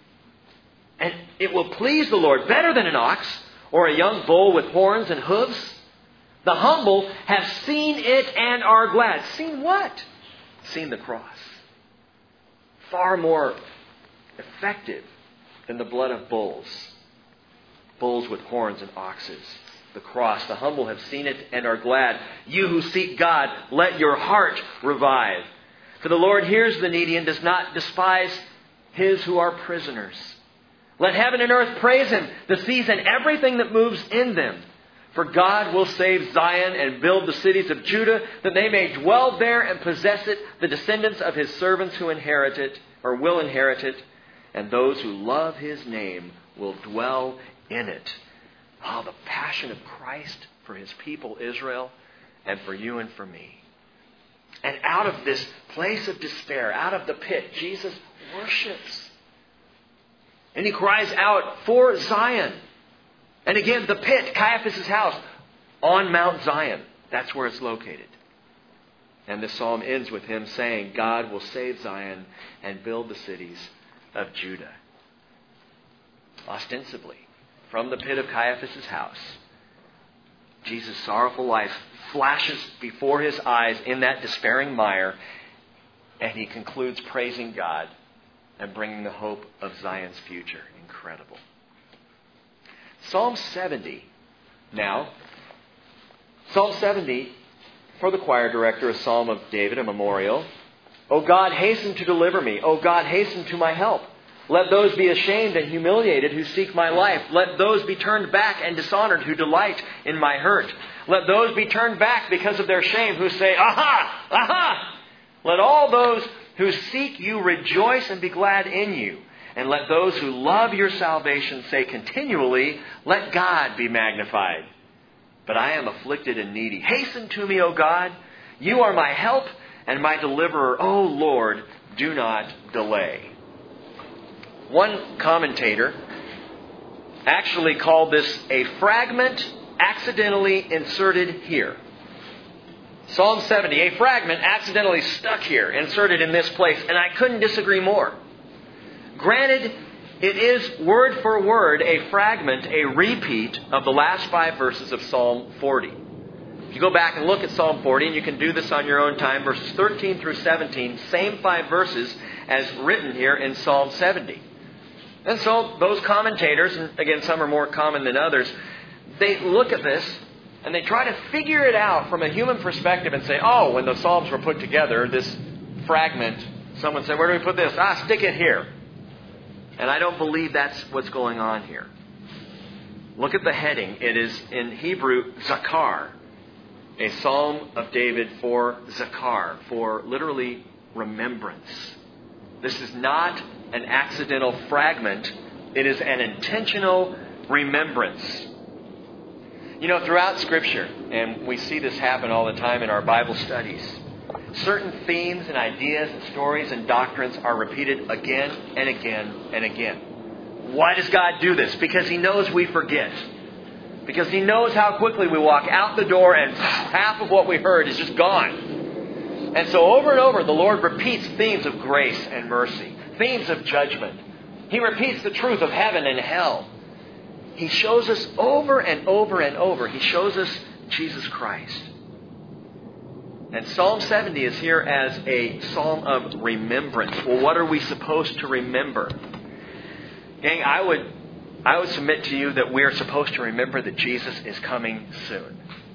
And it will please the Lord better than an ox or a young bull with horns and hooves. The humble have seen it and are glad. Seen what? Seen the cross. Far more effective than the blood of bulls. Bulls with horns and oxes. The cross. The humble have seen it and are glad. You who seek God, let your heart revive. For the Lord hears the needy and does not despise his who are prisoners. Let heaven and earth praise him, the seas and everything that moves in them. For God will save Zion and build the cities of Judah, that they may dwell there and possess it, the descendants of his servants who inherit it, or will inherit it, and those who love his name will dwell in it. Oh, the passion of Christ for his people Israel, and for you and for me. And out of this place of despair, out of the pit, Jesus worships. And he cries out for Zion. And again, the pit, Caiaphas' house, on Mount Zion. That's where it's located. And this psalm ends with him saying, God will save Zion and build the cities of Judah. Ostensibly, from the pit of Caiaphas' house, Jesus' sorrowful life flashes before his eyes in that despairing mire, and he concludes praising God and bringing the hope of Zion's future. Incredible. Psalm 70. Now, Psalm 70, for the choir director, a psalm of David, a memorial. O God, hasten to deliver me. O God, hasten to my help. Let those be ashamed and humiliated who seek my life. Let those be turned back and dishonored who delight in my hurt. Let those be turned back because of their shame who say, aha, aha. Let all those who seek you rejoice and be glad in you. And let those who love your salvation say continually, let God be magnified. But I am afflicted and needy. Hasten to me, O God. You are my help and my deliverer. O Lord, do not delay. One commentator actually called this a fragment accidentally inserted here. Psalm 70, a fragment accidentally stuck here, inserted in this place. And I couldn't disagree more. Granted, it is word for word a fragment, a repeat of the last 5 verses of Psalm 40. If you go back and look at Psalm 40, and you can do this on your own time, verses 13 through 17, same 5 verses as written here in Psalm 70. And so those commentators, and again some are more common than others, they look at this And they try to figure it out from a human perspective and say, oh, when the Psalms were put together, this fragment, someone said, where do we put this? Stick it here. And I don't believe that's what's going on here. Look at the heading. It is in Hebrew, Zakar. A Psalm of David for Zakar, for literally remembrance. This is not an accidental fragment. It is an intentional remembrance. You know, throughout Scripture, and we see this happen all the time in our Bible studies, certain themes and ideas and stories and doctrines are repeated again and again and again. Why does God do this? Because He knows we forget. Because He knows how quickly we walk out the door and half of what we heard is just gone. And so over and over, the Lord repeats themes of grace and mercy, themes of judgment. He repeats the truth of heaven and hell. He shows us over and over and over. He shows us Jesus Christ. And Psalm 70 is here as a psalm of remembrance. Well, what are we supposed to remember? Gang, I would submit to you that we are supposed to remember that Jesus is coming soon.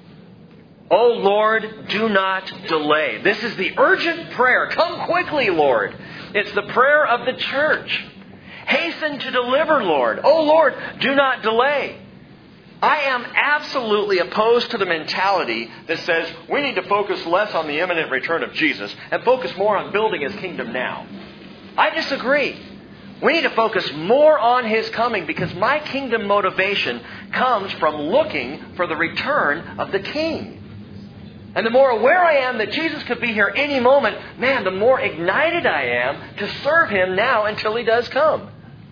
Oh Lord, do not delay. This is the urgent prayer. Come quickly, Lord. It's the prayer of the church. Hasten to deliver, Lord. Oh Lord, do not delay. I am absolutely opposed to the mentality that says we need to focus less on the imminent return of Jesus and focus more on building His kingdom now. I disagree. We need to focus more on His coming because my kingdom motivation comes from looking for the return of the King. And the more aware I am that Jesus could be here any moment, man, the more ignited I am to serve Him now until He does come.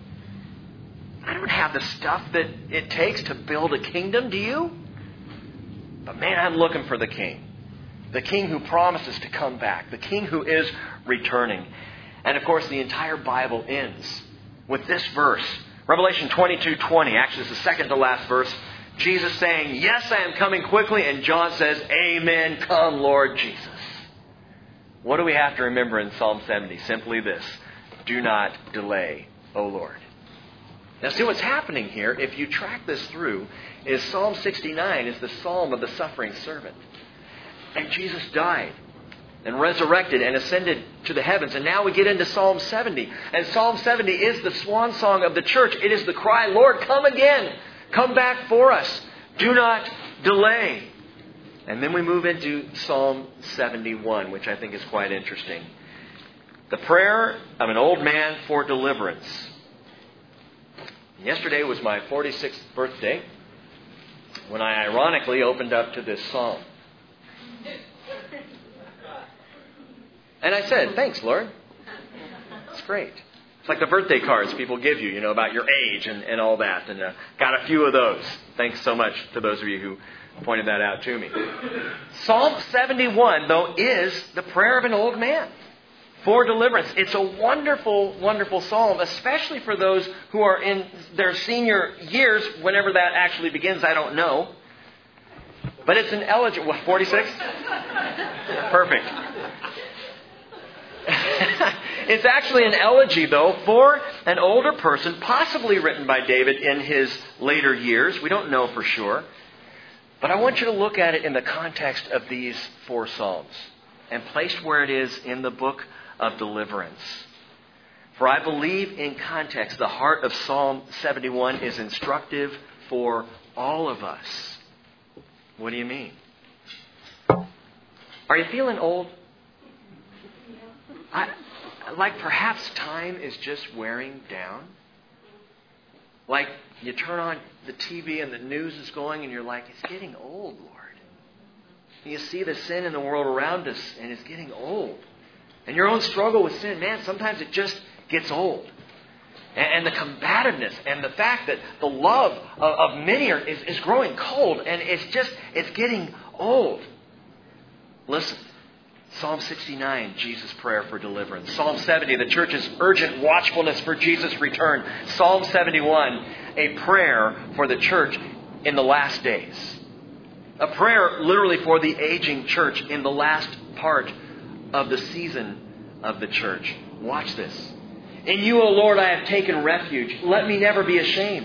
I don't have the stuff that it takes to build a kingdom, do you? But man, I'm looking for the King. The King who promises to come back. The King who is returning. And of course, the entire Bible ends with this verse. Revelation 22:20. Actually, it's the second to last verse. Jesus saying, yes, I am coming quickly. And John says, amen, come Lord Jesus. What do we have to remember in Psalm 70? Simply this. Do not delay, O Lord. Now see what's happening here, if you track this through, is Psalm 69 is the psalm of the suffering servant. And Jesus died and resurrected and ascended to the heavens. And now we get into Psalm 70. And Psalm 70 is the swan song of the church. It is the cry, Lord, come again. Come back for us. Do not delay. And then we move into Psalm 71, which I think is quite interesting. The prayer of an old man for deliverance. Yesterday was my 46th birthday when I ironically opened up to this psalm. And I said, thanks, Lord. It's great. It's like the birthday cards people give you, about your age and all that. And got a few of those. Thanks so much to those of you who pointed that out to me. Psalm 71, though, is the prayer of an old man for deliverance. It's a wonderful, wonderful psalm, especially for those who are in their senior years, whenever that actually begins, I don't know. But it's an elegy. What, 46? Perfect. It's actually an elegy, though, for an older person, possibly written by David in his later years. We don't know for sure. But I want you to look at it in the context of these four psalms and placed where it is in the book of deliverance. For I believe in context, the heart of Psalm 71 is instructive for all of us. What do you mean? Are you feeling old? Like perhaps time is just wearing down? Like you turn on the TV and the news is going and you're like, it's getting old, Lord. And you see the sin in the world around us and it's getting old. And your own struggle with sin, man, sometimes it just gets old. And the combativeness and the fact that the love of many is growing cold and it's getting old. Listen, Psalm 69, Jesus' prayer for deliverance. Psalm 70, the church's urgent watchfulness for Jesus' return. Psalm 71, a prayer for the church in the last days. A prayer literally for the aging church in the last part of the season of the church. Watch this. In you, O Lord, I have taken refuge. Let me never be ashamed.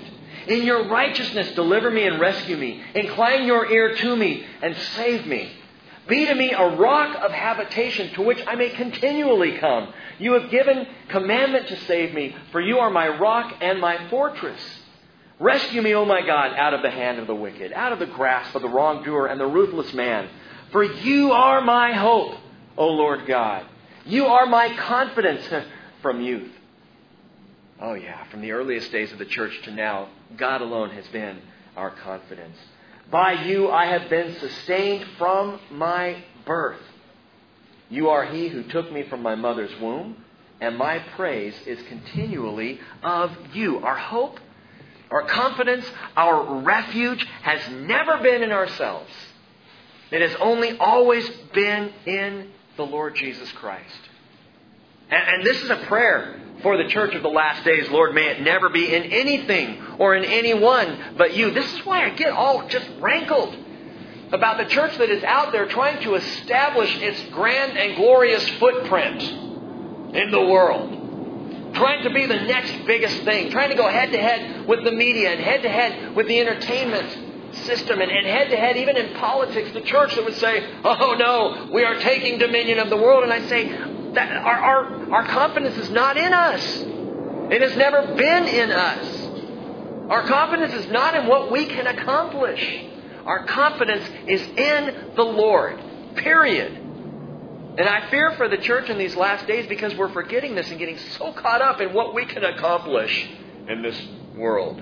In your righteousness, deliver me and rescue me. Incline your ear to me and save me. Be to me a rock of habitation to which I may continually come. You have given commandment to save me, for you are my rock and my fortress. Rescue me, O my God, out of the hand of the wicked, out of the grasp of the wrongdoer and the ruthless man. For you are my hope, O Lord God. You are my confidence from youth. Oh yeah, from the earliest days of the church to now, God alone has been our confidence. By you I have been sustained from my birth. You are He who took me from my mother's womb, and my praise is continually of you. Our hope, our confidence, our refuge has never been in ourselves. It has only always been in the Lord Jesus Christ. And this is a prayer for the church of the last days. Lord, may it never be in anything or in anyone but you. This is why I get all just rankled about the church that is out there trying to establish its grand and glorious footprint in the world. Trying to be the next biggest thing. Trying to go head to head with the media and head to head with the entertainment system and head to head even in politics. The church that would say, oh no, we are taking dominion of the world. And I say, that our confidence is not in us. It has never been in us. Our confidence is not in what we can accomplish. Our confidence is in the Lord. Period. And I fear for the church in these last days because we're forgetting this and getting so caught up in what we can accomplish in this world.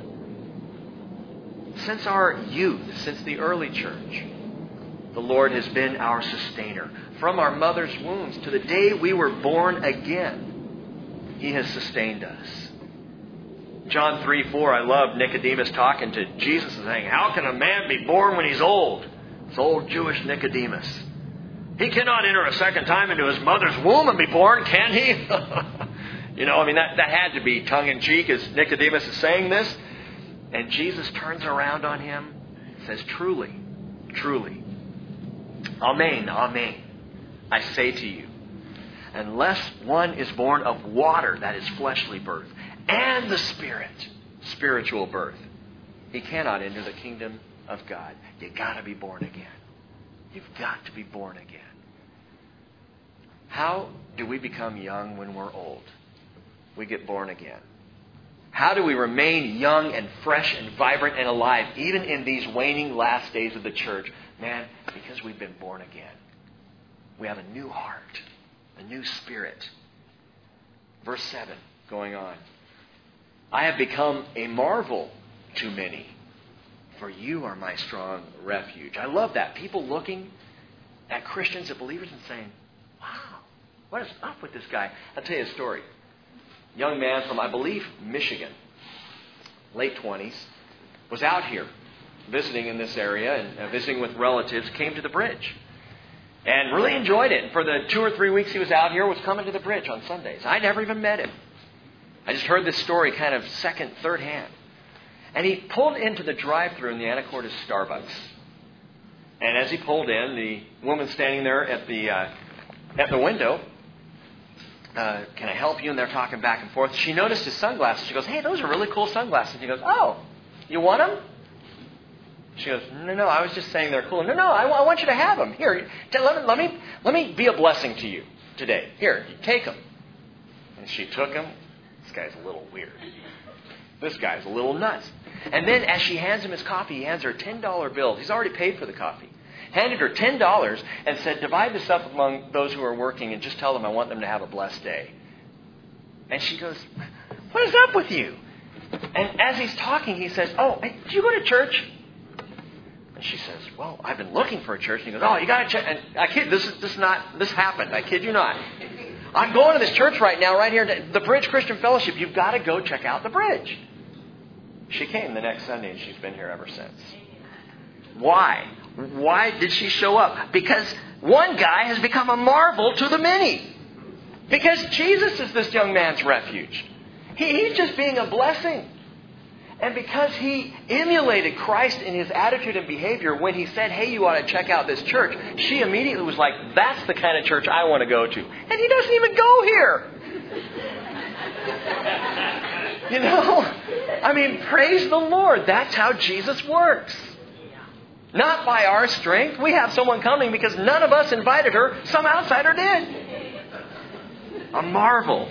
Since our youth, since the early church, the Lord has been our sustainer. From our mother's wombs to the day we were born again, He has sustained us. John 3:4, I love Nicodemus talking to Jesus and saying, how can a man be born when he's old? It's old Jewish Nicodemus. He cannot enter a second time into his mother's womb and be born, can he? That had to be tongue-in-cheek as Nicodemus is saying this. And Jesus turns around on him and says, truly, truly, amen, amen, I say to you, unless one is born of water, that is fleshly birth, and the Spirit, spiritual birth, he cannot enter the kingdom of God. You got to be born again. You've got to be born again. How do we become young when we're old? We get born again. How do we remain young and fresh and vibrant and alive even in these waning last days of the church? Man, because we've been born again. We have a new heart, a new spirit. Verse 7, going on. I have become a marvel to many, for you are my strong refuge. I love that. People looking at Christians, at believers, and saying, wow, what is up with this guy? I'll tell you a story. Young man from, I believe, Michigan, late 20s, was out here visiting in this area and visiting with relatives, came to the bridge and really enjoyed it. And for the 2 or 3 weeks he was out here, was coming to the bridge on Sundays. I never even met him. I just heard this story kind of second, third hand. And he pulled into the drive-thru in the Anacortes Starbucks. And as he pulled in, the woman standing there at the window, can I help you? And they're talking back and forth. She noticed his sunglasses. She goes, hey, those are really cool sunglasses. And he goes, oh, you want them? She goes, no, I was just saying they're cool. No, I want you to have them. Here, let me be a blessing to you today. Here, take them. And she took them. This guy's a little weird. This guy's a little nuts. And then as she hands him his coffee, he hands her a $10 bill. He's already paid for the coffee. Handed her $10 and said, divide this up among those who are working and just tell them I want them to have a blessed day. And she goes, what is up with you? And as he's talking, he says, oh, hey, did you go to church? And she says, well, I've been looking for a church. And he goes, oh, you got to check. And I kid, this happened. I kid you not. I'm going to this church right now, right here, the Bridge Christian Fellowship. You've got to go check out the Bridge. She came the next Sunday and she's been here ever since. Why? Why did she show up? Because one guy has become a marvel to the many. Because Jesus is this young man's refuge. He's just being a blessing. And because he emulated Christ in his attitude and behavior when he said, hey, you ought to check out this church, she immediately was like, that's the kind of church I want to go to. And he doesn't even go here. You know? I mean, praise the Lord. That's how Jesus works. Not by our strength. We have someone coming because none of us invited her. Some outsider did. A marvel.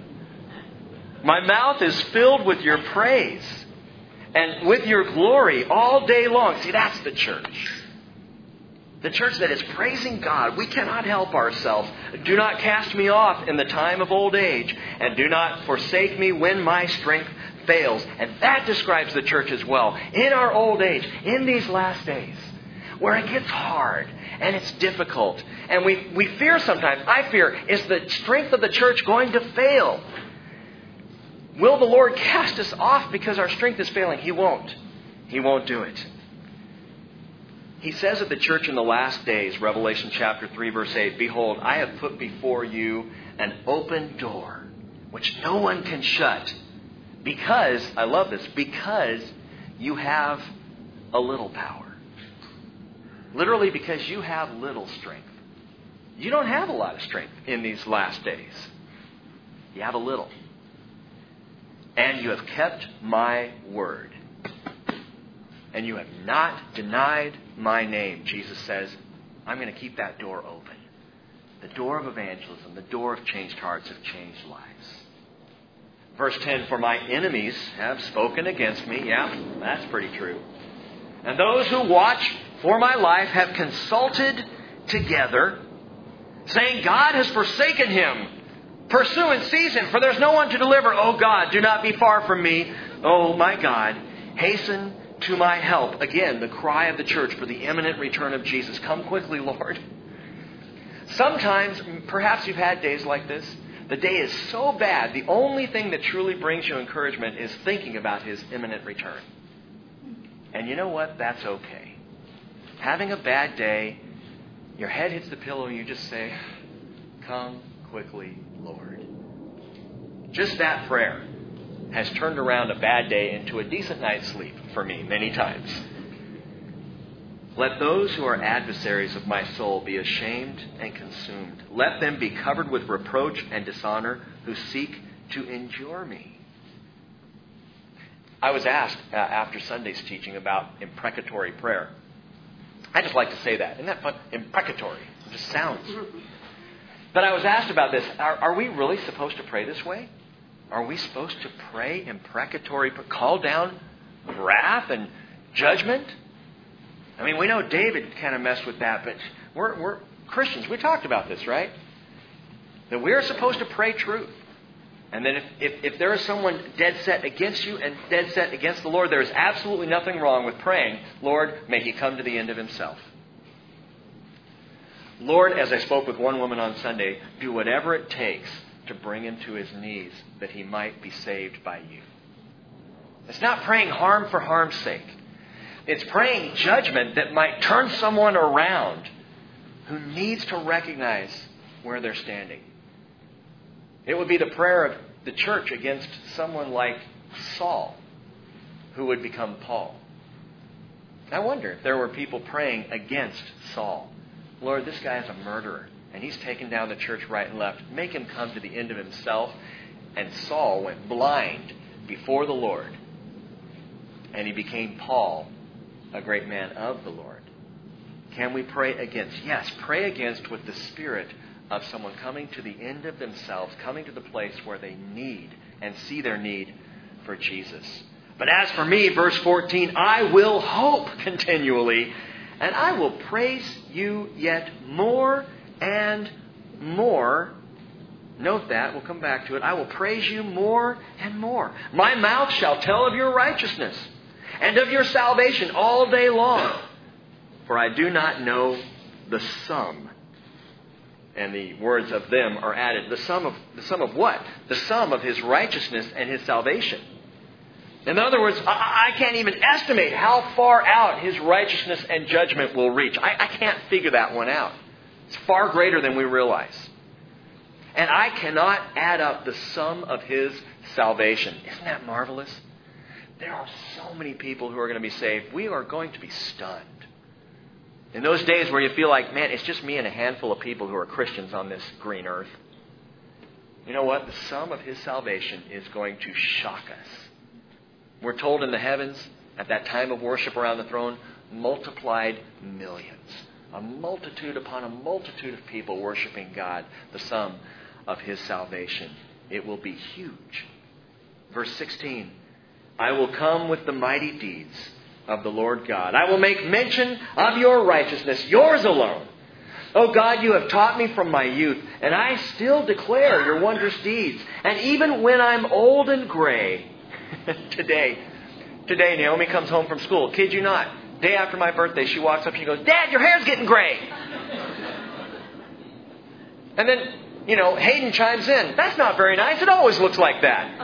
My mouth is filled with your praise and with your glory all day long. See, that's the church. The church that is praising God. We cannot help ourselves. Do not cast me off in the time of old age, and do not forsake me when my strength fails. And that describes the church as well. In our old age, in these last days, where it gets hard and it's difficult, and we fear sometimes, I fear, is the strength of the church going to fail? Will the Lord cast us off because our strength is failing? He won't. He won't do it. He says of the church in the last days, Revelation chapter 3, verse 8, "Behold, I have put before you an open door, which no one can shut, because," I love this, "because you have a little power." Literally, because you have little strength. You don't have a lot of strength in these last days. You have a little. "And you have kept my word. And you have not denied my name." Jesus says, I'm going to keep that door open. The door of evangelism, the door of changed hearts, of changed lives. Verse 10, "For my enemies have spoken against me." Yeah, that's pretty true. "And those who watch for my life have consulted together, saying, God has forsaken him. Pursue and seize him, for there's no one to deliver. Oh God, do not be far from me. Oh my God, hasten to my help." Again, the cry of the church for the imminent return of Jesus. Come quickly, Lord. Sometimes, perhaps you've had days like this. The day is so bad, the only thing that truly brings you encouragement is thinking about His imminent return. And you know what? That's okay. Having a bad day, your head hits the pillow and you just say, "Come quickly, Lord." Just that prayer has turned around a bad day into a decent night's sleep for me many times. "Let those who are adversaries of my soul be ashamed and consumed. Let them be covered with reproach and dishonor who seek to injure me." I was asked after Sunday's teaching about imprecatory prayer. I just like to say that. Isn't that fun? Imprecatory. It just sounds. But I was asked about this. Are we really supposed to pray this way? Are we supposed to pray imprecatory, call down wrath and judgment? I mean, we know David kind of messed with that, but we're Christians. We talked about this, right? That we're supposed to pray truth. And then if there is someone dead set against you and dead set against the Lord, there is absolutely nothing wrong with praying, "Lord, may he come to the end of himself." Lord, as I spoke with one woman on Sunday, do whatever it takes to bring him to his knees that he might be saved by you. It's not praying harm for harm's sake. It's praying judgment that might turn someone around who needs to recognize where they're standing. It would be the prayer of the church against someone like Saul, who would become Paul. I wonder if there were people praying against Saul. "Lord, this guy is a murderer, and he's taken down the church right and left. Make him come to the end of himself." And Saul went blind before the Lord, and he became Paul, a great man of the Lord. Can we pray against? Yes, pray against with the spirit of someone coming to the end of themselves, coming to the place where they need and see their need for Jesus. "But as for me," verse 14, "I will hope continually, and I will praise you yet more and more." Note that. We'll come back to it. "I will praise you more and more. My mouth shall tell of your righteousness and of your salvation all day long. For I do not know the sum." And the words "of them" are added. The sum of what? The sum of his righteousness and his salvation. In other words, I can't even estimate how far out his righteousness and judgment will reach. I can't figure that one out. It's far greater than we realize. And I cannot add up the sum of his salvation. Isn't that marvelous? There are so many people who are going to be saved. We are going to be stunned. In those days where you feel like, man, it's just me and a handful of people who are Christians on this green earth. you know what? The sum of His salvation is going to shock us. We're told in the heavens, at that time of worship around the throne, multiplied millions. A multitude upon a multitude of people worshiping God, the sum of His salvation. It will be huge. Verse 16, I will come with the mighty deeds of the Lord God. I will make mention of your righteousness, yours alone. O God, you have taught me from my youth, and I still declare your wondrous deeds. And even when I'm old and gray, today Naomi comes home from school. Kid you not. Day after my birthday, she walks up and she goes, Dad, your hair's getting gray. And then, Hayden chimes in. That's not very nice. It always looks like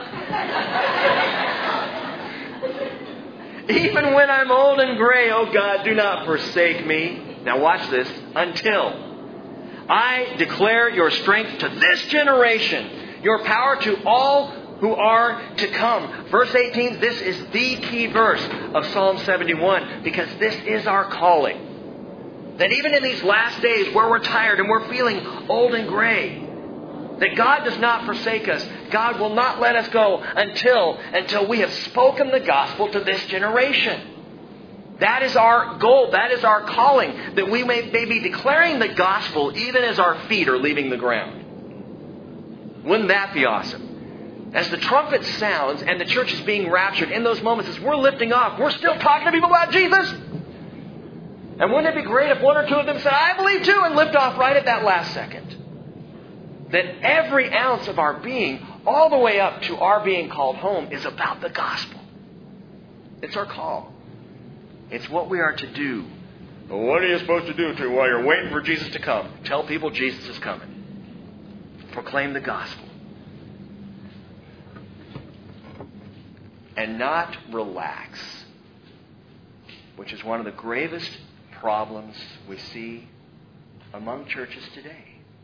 that. Even when I'm old and gray, oh God, do not forsake me. Now watch this. Until I declare your strength to this generation, your power to all who are to come. Verse 18, this is the key verse of Psalm 71 because this is our calling. That even in these last days where we're tired and we're feeling old and gray, that God does not forsake us. God will not let us go until we have spoken the gospel to this generation. That is our goal. That is our calling. That we may be declaring the gospel even as our feet are leaving the ground. Wouldn't that be awesome? As the trumpet sounds and the church is being raptured, in those moments as we're lifting off, we're still talking to people about Jesus. And wouldn't it be great if one or two of them said, I believe too, and lift off right at that last second? That every ounce of our being, all the way up to our being called home, is about the gospel. It's our call. It's what we are to do. Well, what are you supposed to do while you're waiting for Jesus to come? Tell people Jesus is coming. Proclaim the gospel. And not relax, which is one of the gravest problems we see among churches today.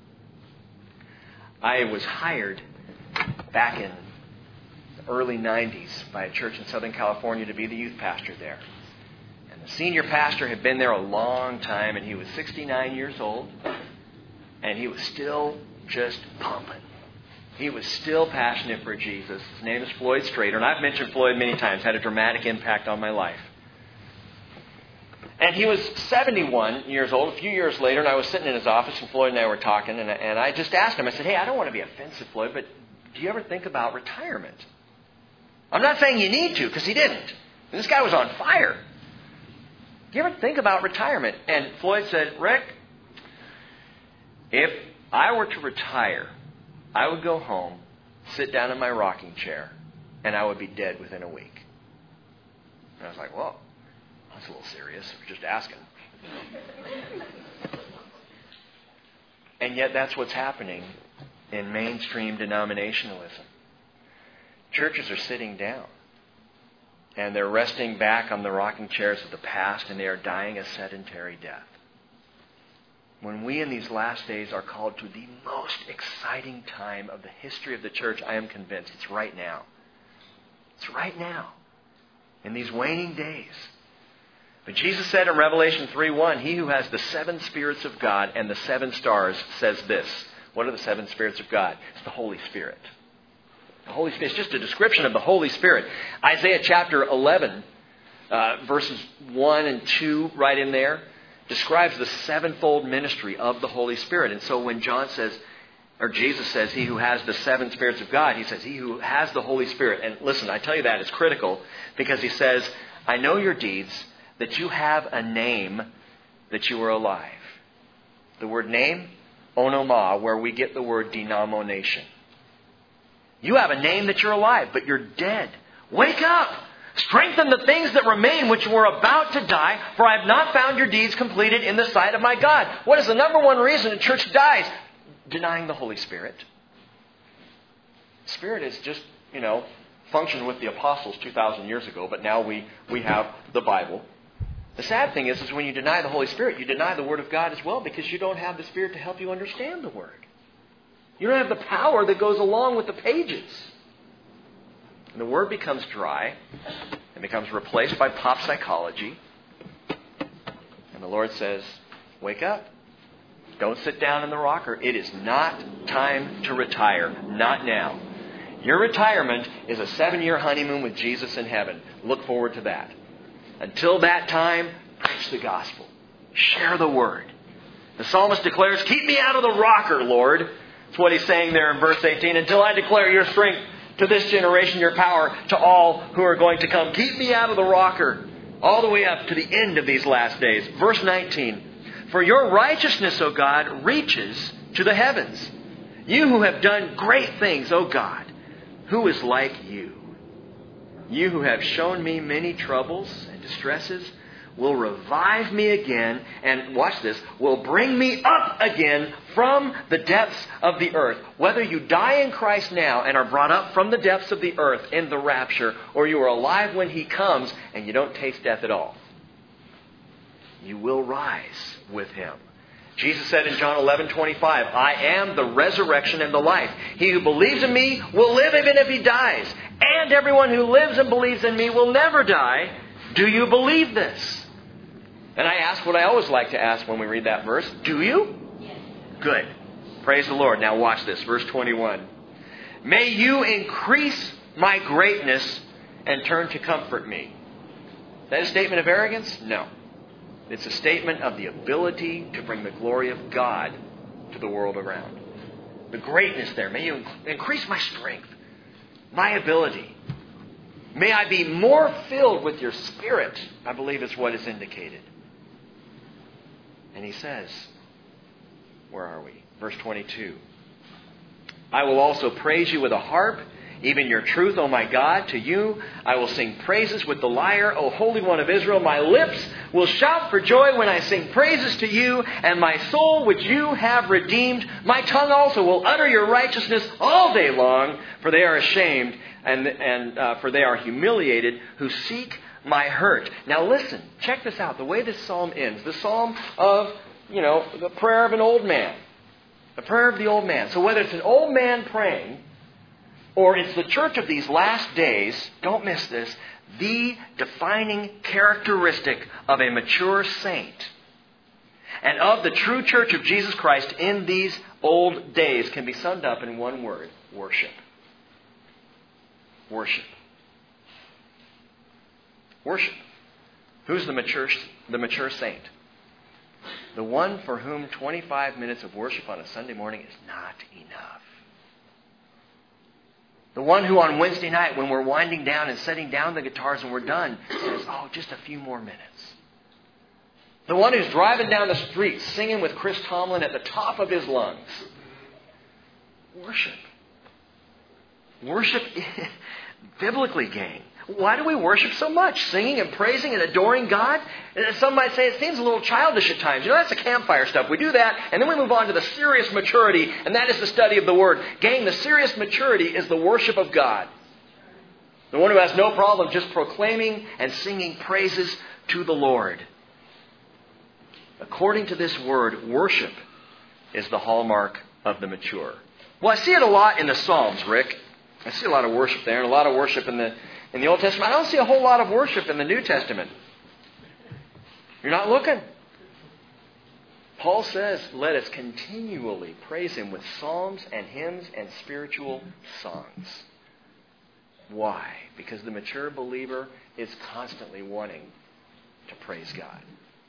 I was hired back in the early 90s by a church in Southern California to be the youth pastor there. And the senior pastor had been there a long time, and he was 69 years old, and he was still just pumping. He was still passionate for Jesus. His name is Floyd Strader, and I've mentioned Floyd many times, had a dramatic impact on my life. And he was 71 years old, a few years later, and I was sitting in his office, and Floyd and I were talking, and I just asked him, I said, hey, I don't want to be offensive, Floyd, but do you ever think about retirement? I'm not saying you need to, because he didn't. And this guy was on fire. Do you ever think about retirement? And Floyd said, Rick, if I were to retire, I would go home, sit down in my rocking chair, and I would be dead within a week. And I was like, whoa. That's a little serious. We're just asking. And yet that's what's happening in mainstream denominationalism. Churches are sitting down. And they're resting back on the rocking chairs of the past, and they are dying a sedentary death. When we in these last days are called to the most exciting time of the history of the church, I am convinced it's right now. It's right now. In these waning days. But Jesus said in Revelation 3:1, he who has the seven spirits of God and the seven stars says this. What are the seven spirits of God? It's the Holy Spirit. The Holy Spirit. It's just a description of the Holy Spirit. Isaiah chapter 11, verses 1 and 2 right in there, describes the sevenfold ministry of the Holy Spirit. And so when John says, or Jesus says, he who has the seven spirits of God, he says, he who has the Holy Spirit. And listen, I tell you that is critical because he says, I know your deeds, that you have a name, that you are alive. The word name, onoma, where we get the word denomination. You have a name that you're alive, but you're dead. Wake up! Strengthen the things that remain which were about to die, for I have not found your deeds completed in the sight of my God. What is the number one reason a church dies? Denying the Holy Spirit. Spirit is just, functioned with the apostles 2,000 years ago, but now we have the Bible. The sad thing is when you deny the Holy Spirit, you deny the Word of God as well because you don't have the Spirit to help you understand the Word. You don't have the power that goes along with the pages. And the Word becomes dry and becomes replaced by pop psychology. And the Lord says, wake up. Don't sit down in the rocker. It is not time to retire. Not now. Your retirement is a 7-year honeymoon with Jesus in heaven. Look forward to that. Until that time, preach the gospel. Share the word. The psalmist declares, keep me out of the rocker, Lord. That's what he's saying there in verse 18. Until I declare your strength to this generation, your power to all who are going to come. Keep me out of the rocker all the way up to the end of these last days. Verse 19. For your righteousness, O God, reaches to the heavens. You who have done great things, O God, who is like you? You who have shown me many troubles and distresses will revive me again, and watch this, will bring me up again from the depths of the earth. Whether you die in Christ now and are brought up from the depths of the earth in the rapture, or you are alive when He comes and you don't taste death at all, you will rise with Him. Jesus said in John 11:25, I am the resurrection and the life. He who believes in me will live even if he dies. And everyone who lives and believes in me will never die. Do you believe this? And I ask what I always like to ask when we read that verse. Do you? Yes. Good. Praise the Lord. Now watch this. Verse 21. May you increase my greatness and turn to comfort me. Is that a statement of arrogance? No. It's a statement of the ability to bring the glory of God to the world around. The greatness there. May you increase my strength, my ability. May I be more filled with your Spirit, I believe is what is indicated. And he says, where are we? Verse 22. I will also praise you with a harp, even your truth, O my God. To you I will sing praises with the lyre, O Holy One of Israel. My lips will shout for joy when I sing praises to you, and my soul which you have redeemed. My tongue also will utter your righteousness all day long, for they are ashamed and for they are humiliated who seek my hurt. Now listen, check this out. The way this psalm ends, the psalm of, the prayer of an old man. The prayer of the old man. So whether it's an old man praying, or it's the church of these last days, don't miss this, the defining characteristic of a mature saint and of the true church of Jesus Christ in these old days can be summed up in one word: worship. Worship. Worship. Who's the mature saint? The one for whom 25 minutes of worship on a Sunday morning is not enough. The one who on Wednesday night, when we're winding down and setting down the guitars and we're done, says, just a few more minutes. The one who's driving down the street singing with Chris Tomlin at the top of his lungs. Worship. Worship, biblically, gang. Why do we worship so much? Singing and praising and adoring God? And some might say it seems a little childish at times. That's the campfire stuff. We do that, and then we move on to the serious maturity, and that is the study of the Word. Gang, the serious maturity is the worship of God. The one who has no problem just proclaiming and singing praises to the Lord. According to this word, worship is the hallmark of the mature. Well, I see it a lot in the Psalms, Rick. I see a lot of worship there, and a lot of worship in the Old Testament. I don't see a whole lot of worship in the New Testament. You're not looking. Paul says, let us continually praise Him with psalms and hymns and spiritual songs. Why? Because the mature believer is constantly wanting to praise God.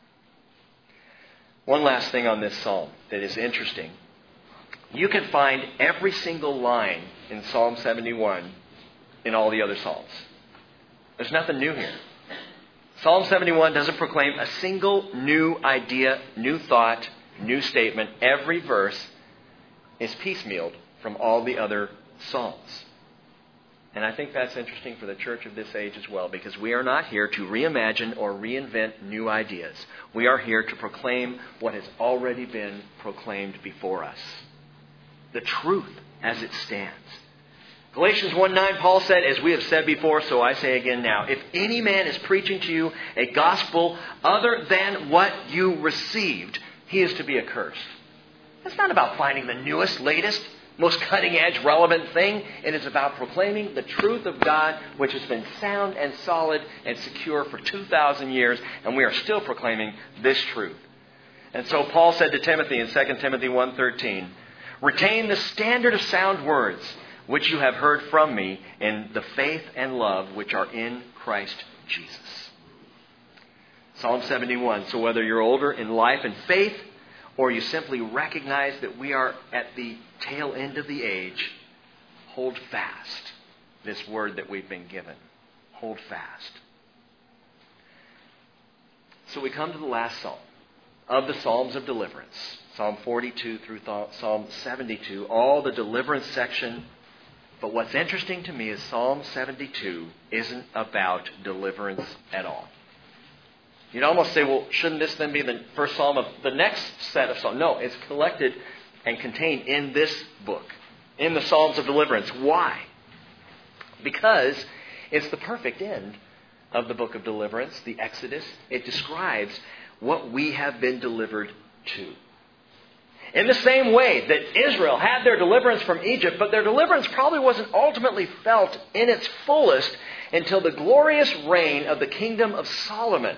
One last thing on this psalm that is interesting. You can find every single line in Psalm 71 in all the other psalms. There's nothing new here. Psalm 71 doesn't proclaim a single new idea, new thought, new statement. Every verse is piecemealed from all the other psalms. And I think that's interesting for the church of this age as well, because we are not here to reimagine or reinvent new ideas. We are here to proclaim what has already been proclaimed before us. The truth as it stands. Galatians 1:9, Paul said, as we have said before, so I say again now, if any man is preaching to you a gospel other than what you received, he is to be accursed. It's not about finding the newest, latest, most cutting-edge, relevant thing. It is about proclaiming the truth of God, which has been sound and solid and secure for 2,000 years, and we are still proclaiming this truth. And so Paul said to Timothy in 2 Timothy 1:13, retain the standard of sound words which you have heard from me in the faith and love which are in Christ Jesus. Psalm 71. So whether you're older in life and faith, or you simply recognize that we are at the tail end of the age, hold fast this word that we've been given. Hold fast. So we come to the last psalm of the Psalms of deliverance. Psalm 42 through Psalm 72, all the deliverance section. But what's interesting to me is Psalm 72 isn't about deliverance at all. You'd almost say, well, shouldn't this then be the first psalm of the next set of psalms? No, it's collected and contained in this book, in the Psalms of deliverance. Why? Because it's the perfect end of the book of deliverance, the Exodus. It describes what we have been delivered to. In the same way that Israel had their deliverance from Egypt, but their deliverance probably wasn't ultimately felt in its fullest until the glorious reign of the kingdom of Solomon.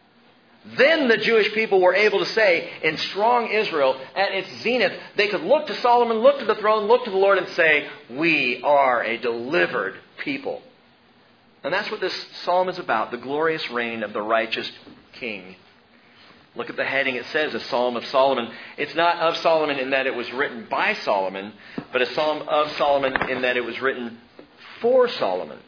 Then the Jewish people were able to say, in strong Israel, at its zenith, they could look to Solomon, look to the throne, look to the Lord and say, we are a delivered people. And that's what this psalm is about, the glorious reign of the righteous king. Look at the heading. It says, a psalm of Solomon. It's not of Solomon in that it was written by Solomon, but a psalm of Solomon in that it was written for Solomon,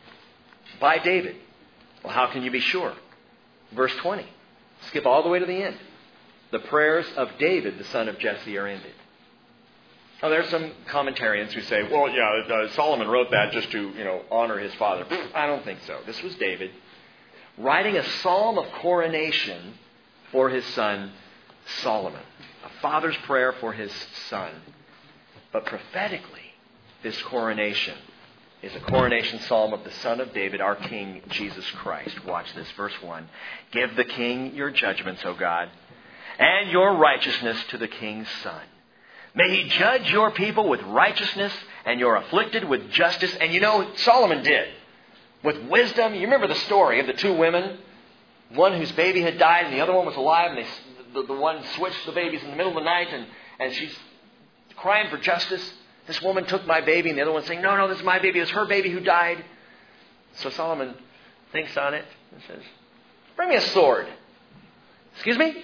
by David. Well, how can you be sure? Verse 20. Skip all the way to the end. The prayers of David, the son of Jesse, are ended. Now, there's some commentarians who say, well, yeah, Solomon wrote that just to, honor his father. I don't think so. This was David writing a psalm of coronation for his son Solomon. A father's prayer for his son. But prophetically, this coronation is a coronation psalm of the Son of David, our King, Jesus Christ. Watch this, verse 1. Give the king your judgments, O God, and your righteousness to the king's son. May he judge your people with righteousness and your afflicted with justice. And Solomon did. With wisdom. You remember the story of the two women? One whose baby had died and the other one was alive. And the one switched the babies in the middle of the night and she's crying for justice. This woman took my baby, and the other one's saying, no, this is my baby. It was her baby who died. So Solomon thinks on it and says, bring me a sword. Excuse me?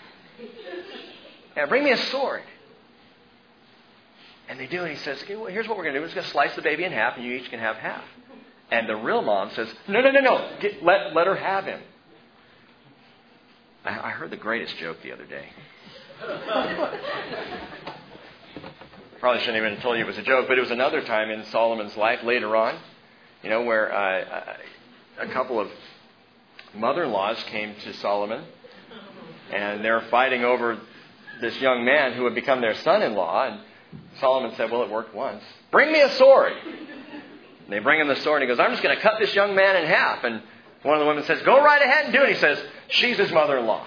Yeah, bring me a sword. And they do, and he says, okay, well, here's what we're going to do. We're just going to slice the baby in half, and you each can have half. And the real mom says, no. Let her have him. I heard the greatest joke the other day. Probably shouldn't even have told you it was a joke, but it was another time in Solomon's life later on, where a couple of mother-in-laws came to Solomon, and they're fighting over this young man who had become their son-in-law, and Solomon said, well, it worked once. Bring me a sword. And they bring him the sword, and he goes, I'm just going to cut this young man in half. And one of the women says, go right ahead and do it. He says, she's his mother-in-law.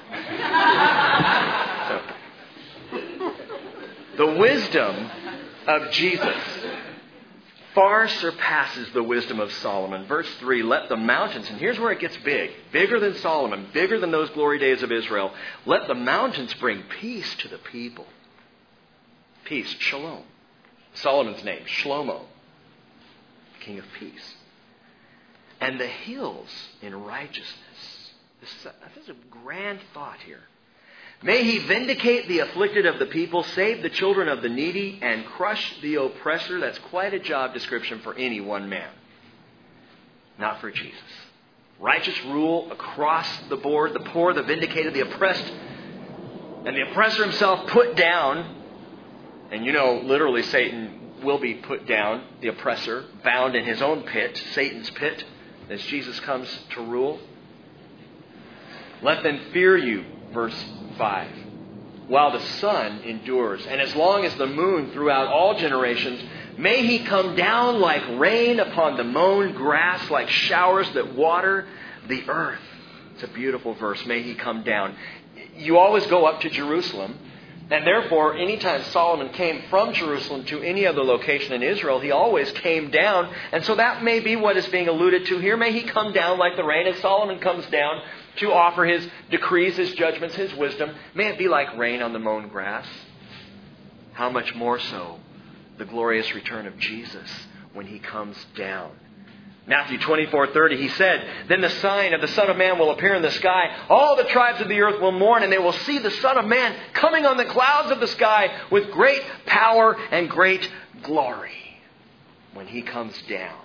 The wisdom of Jesus far surpasses the wisdom of Solomon. Verse 3, let the mountains, and here's where it gets big, bigger than Solomon, bigger than those glory days of Israel. Let the mountains bring peace to the people. Peace, shalom. Solomon's name, Shlomo, King of peace. And the hills in righteousness. This is a grand thought here. May he vindicate the afflicted of the people, save the children of the needy, and crush the oppressor. That's quite a job description for any one man. Not for Jesus. Righteous rule across the board. The poor, the vindicated, the oppressed, and the oppressor himself put down. And literally Satan will be put down, the oppressor, bound in his own pit, Satan's pit, as Jesus comes to rule. Let them fear you, verse 5. While the sun endures, and as long as the moon throughout all generations, may he come down like rain upon the mown grass, like showers that water the earth. It's a beautiful verse. May he come down. You always go up to Jerusalem, and therefore, anytime Solomon came from Jerusalem to any other location in Israel, he always came down. And so that may be what is being alluded to here. May he come down like the rain, as Solomon comes down to offer His decrees, His judgments, His wisdom. May it be like rain on the mown grass. How much more so the glorious return of Jesus when He comes down. Matthew 24:30, He said, "Then the sign of the Son of Man will appear in the sky. All the tribes of the earth will mourn, and they will see the Son of Man coming on the clouds of the sky with great power and great glory." When He comes down.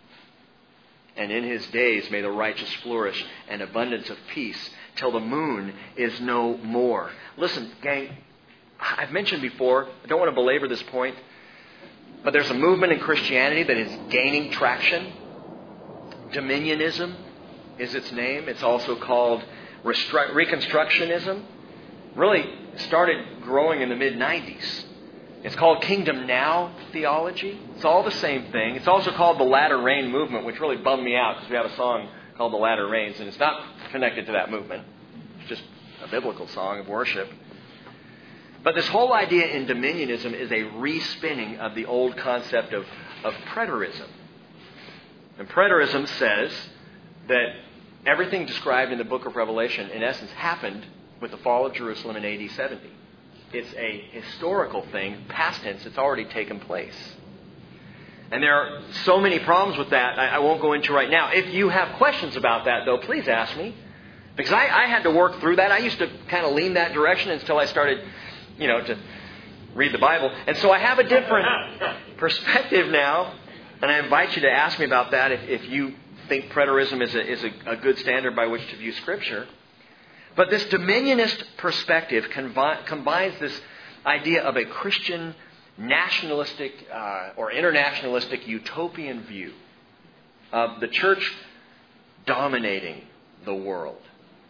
And in His days may the righteous flourish and abundance of peace till the moon is no more. Listen, gang, I've mentioned before, I don't want to belabor this point, but there's a movement in Christianity that is gaining traction. Dominionism is its name. It's also called Reconstructionism. Really started growing in the mid-90s. It's called Kingdom Now theology. It's all the same thing. It's also called the Latter Rain movement, which really bummed me out because we have a song called The Latter Rains, and it's not connected to that movement. It's just a biblical song of worship. But this whole idea in dominionism is a respinning of the old concept of preterism. And preterism says that everything described in the book of Revelation, in essence, happened with the fall of Jerusalem in AD 70. It's a historical thing, past tense, it's already taken place. And there are so many problems with that I won't go into right now. If you have questions about that, though, please ask me. Because I had to work through that. I used to kind of lean that direction until I started, to read the Bible. And so I have a different perspective now. And I invite you to ask me about that if you think preterism is a good standard by which to view Scripture. But this dominionist perspective combines this idea of a Christian nationalistic or internationalistic utopian view of the church dominating the world,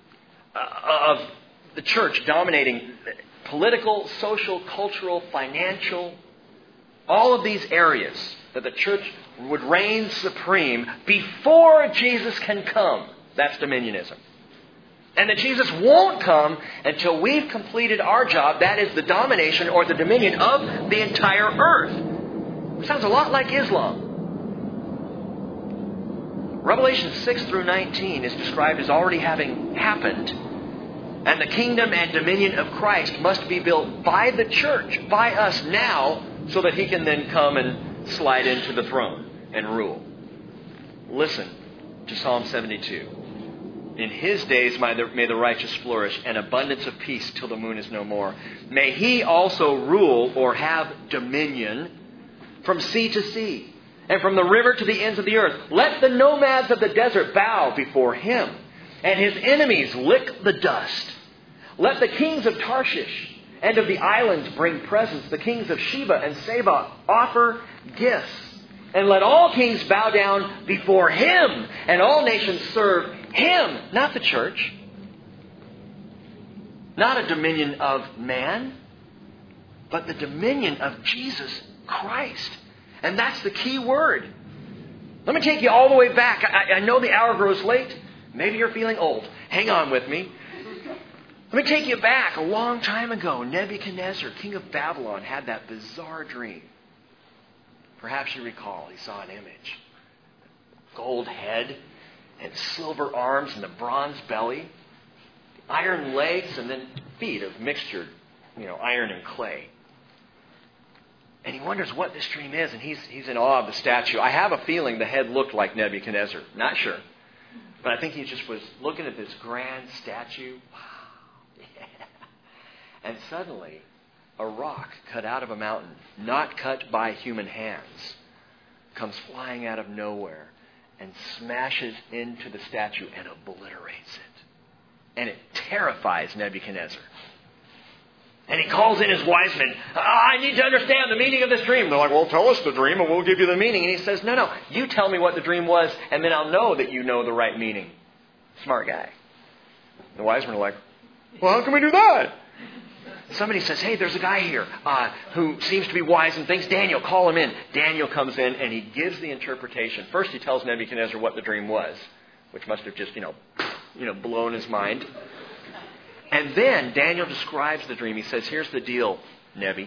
of the church dominating political, social, cultural, financial, all of these areas, that the church would reign supreme before Jesus can come. That's dominionism. And that Jesus won't come until we've completed our job. That is the domination or the dominion of the entire earth. Sounds a lot like Islam. Revelation 6 through 19 is described as already having happened. And the kingdom and dominion of Christ must be built by the church, by us now, so that He can then come and slide into the throne and rule. Listen to Psalm 72. In His days may the righteous flourish, and abundance of peace till the moon is no more. May He also rule or have dominion from sea to sea, and from the river to the ends of the earth. Let the nomads of the desert bow before Him, and His enemies lick the dust. Let the kings of Tarshish and of the islands bring presents. The kings of Sheba and Seba offer gifts. And let all kings bow down before Him, and all nations serve Him, not the church. Not a dominion of man, but the dominion of Jesus Christ. And that's the key word. Let me take you all the way back. I know the hour grows late. Maybe you're feeling old. Hang on with me. Let me take you back a long time ago. Nebuchadnezzar, king of Babylon, had that bizarre dream. Perhaps you recall, he saw an image. Gold head and silver arms and a bronze belly. Iron legs and then feet of mixtured, iron and clay. And he wonders what this dream is, and he's in awe of the statue. I have a feeling the head looked like Nebuchadnezzar. Not sure. But I think he just was looking at this grand statue. Wow. Yeah. And suddenly, a rock cut out of a mountain, not cut by human hands, comes flying out of nowhere and smashes into the statue and obliterates it. And it terrifies Nebuchadnezzar. And he calls in his wise men. I need to understand the meaning of this dream. They're like, well, tell us the dream and we'll give you the meaning. And he says, no, you tell me what the dream was and then I'll know that you know the right meaning. Smart guy. The wise men are like, well, how can we do that? Somebody says, hey, there's a guy here who seems to be wise in things. Daniel, call him in. Daniel comes in and he gives the interpretation. First he tells Nebuchadnezzar what the dream was, which must have just, blown his mind. And then Daniel describes the dream. He says, here's the deal, Nebi.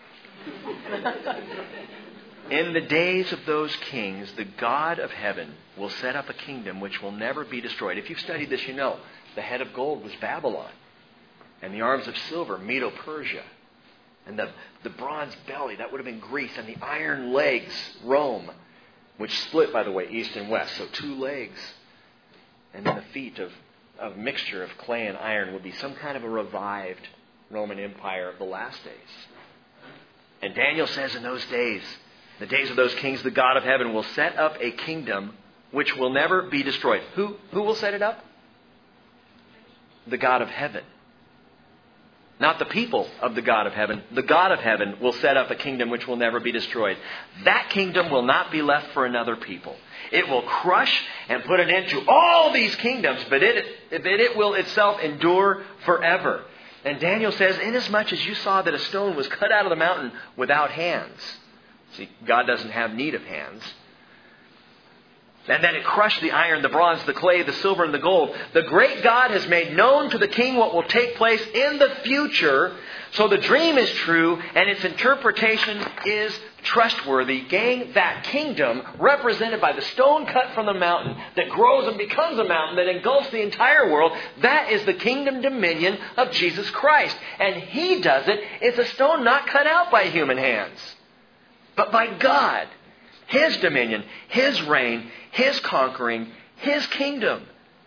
In the days of those kings, the God of heaven will set up a kingdom which will never be destroyed. If you've studied this, you know the head of gold was Babylon. And the arms of silver, Medo-Persia. And the bronze belly, that would have been Greece. And the iron legs, Rome. Which split, by the way, east and west. So 2 legs. And then the feet of mixture of clay and iron would be some kind of a revived Roman Empire of the last days. And Daniel says in those days, the days of those kings, the God of heaven will set up a kingdom which will never be destroyed. Who will set it up? The God of heaven. Not the people of the God of heaven. The God of heaven will set up a kingdom which will never be destroyed. That kingdom will not be left for another people. It will crush and put an end to all these kingdoms, but it will itself endure forever. And Daniel says, inasmuch as you saw that a stone was cut out of the mountain without hands. See, God doesn't have need of hands. And then it crushed the iron, the bronze, the clay, the silver, and the gold. The great God has made known to the king what will take place in the future. So the dream is true and its interpretation is trustworthy. Gang, that kingdom represented by the stone cut from the mountain that grows and becomes a mountain that engulfs the entire world, that is the kingdom dominion of Jesus Christ. And He does it. It's a stone not cut out by human hands, but by God. His dominion, His reign, His conquering, His kingdom.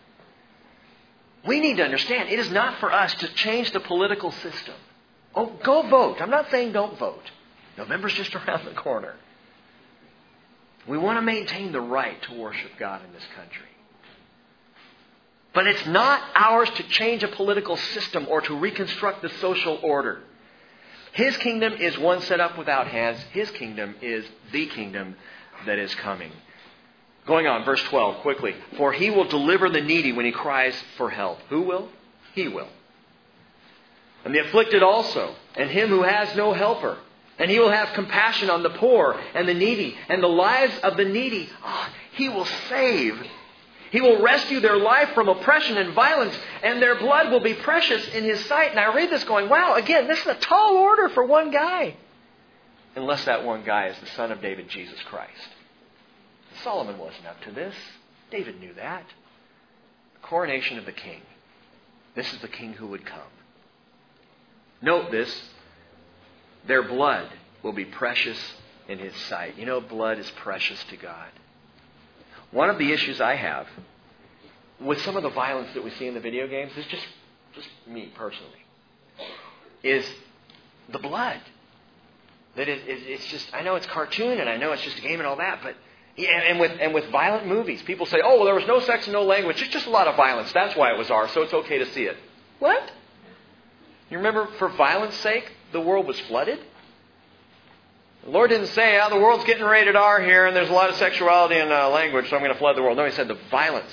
We need to understand it is not for us to change the political system. Oh, go vote. I'm not saying don't vote. November's just around the corner. We want to maintain the right to worship God in this country. But it's not ours to change a political system or to reconstruct the social order. His kingdom is one set up without hands. His kingdom is the kingdom that is coming. Going on, verse 12, quickly. For He will deliver the needy when he cries for help. Who will? He will. And the afflicted also, and him who has no helper. And He will have compassion on the poor and the needy, and the lives of the needy He will save. He will rescue their life from oppression and violence, and their blood will be precious in His sight. And I read this going, wow, again, this is a tall order for one guy. Unless that one guy is the Son of David, Jesus Christ. Solomon wasn't up to this. David knew that. The coronation of the king. This is the king who would come. Note this. Their blood will be precious in His sight. You know, blood is precious to God. One of the issues I have with some of the violence that we see in the video games, is just me personally, is the blood. That it's just, I know it's cartoon and I know it's just a game and all that, but and with violent movies, people say, oh, well, there was no sex and no language. It's just a lot of violence. That's why it was R, so it's okay to see it. What? You remember, for violence sake, the world was flooded? The Lord didn't say, the world's getting rated R here and there's a lot of sexuality and language, so I'm going to flood the world. No, He said the violence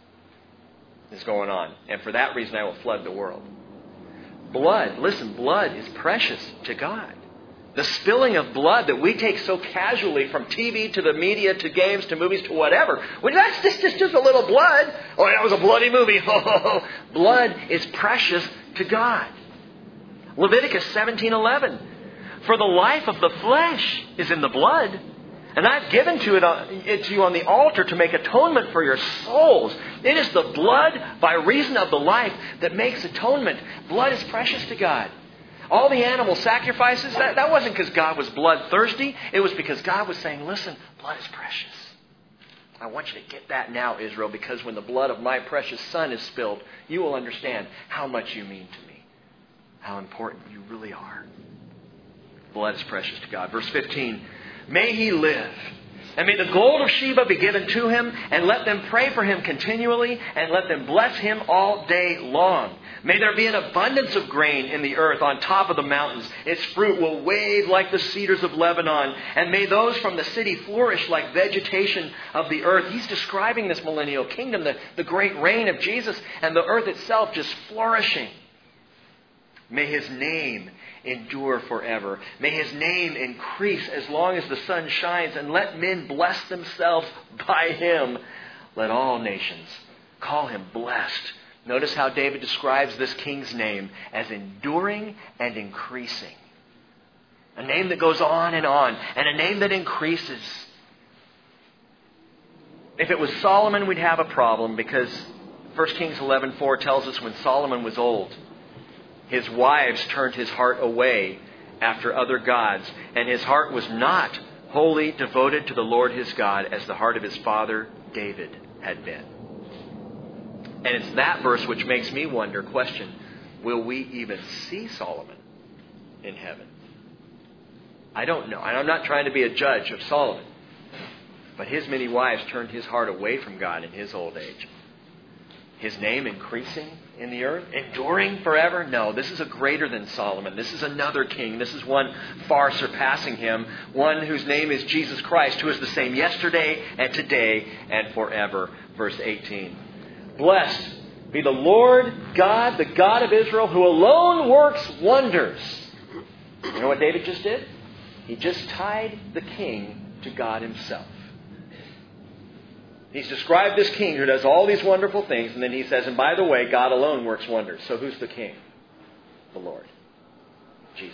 is going on. And for that reason, I will flood the world. Blood, listen, blood is precious to God. The spilling of blood that we take so casually from TV to the media to games to movies to whatever. Well, that's just a little blood. Oh, that was a bloody movie. Blood is precious to God. Leviticus 17:11. For the life of the flesh is in the blood, and I've given it to you on the altar to make atonement for your souls. It is the blood by reason of the life that makes atonement. Blood is precious to God. All the animal sacrifices, that wasn't because God was bloodthirsty. It was because God was saying, listen, blood is precious. I want you to get that now, Israel, because when the blood of my precious Son is spilled, you will understand how much you mean to me. How important you really are. Blood is precious to God. Verse 15, may He live. And may the gold of Sheba be given to him, and let them pray for him continually, and let them bless him all day long. May there be an abundance of grain in the earth on top of the mountains. Its fruit will wave like the cedars of Lebanon. And may those from the city flourish like vegetation of the earth. He's describing this millennial kingdom, the great reign of Jesus, and the earth itself just flourishing. May His name endure forever. May His name increase as long as the sun shines, and let men bless themselves by Him. Let all nations call Him blessed. Notice how David describes this king's name as enduring and increasing. A name that goes on, and a name that increases. If it was Solomon, we'd have a problem because 1 Kings 11:4 tells us when Solomon was old, his wives turned his heart away after other gods, and his heart was not wholly devoted to the Lord his God as the heart of his father David had been. And it's that verse which makes me question, will we even see Solomon in heaven? I don't know. And I'm not trying to be a judge of Solomon. But his many wives turned his heart away from God in his old age. His name increasing in the earth, enduring forever? No, this is a greater than Solomon. This is another king. This is one far surpassing him. One whose name is Jesus Christ, who is the same yesterday and today and forever. Verse 18. Blessed be the Lord God, the God of Israel, who alone works wonders. You know what David just did? He just tied the king to God himself. He's described this king who does all these wonderful things, and then he says, and by the way, God alone works wonders. So who's the king? The Lord. Jesus.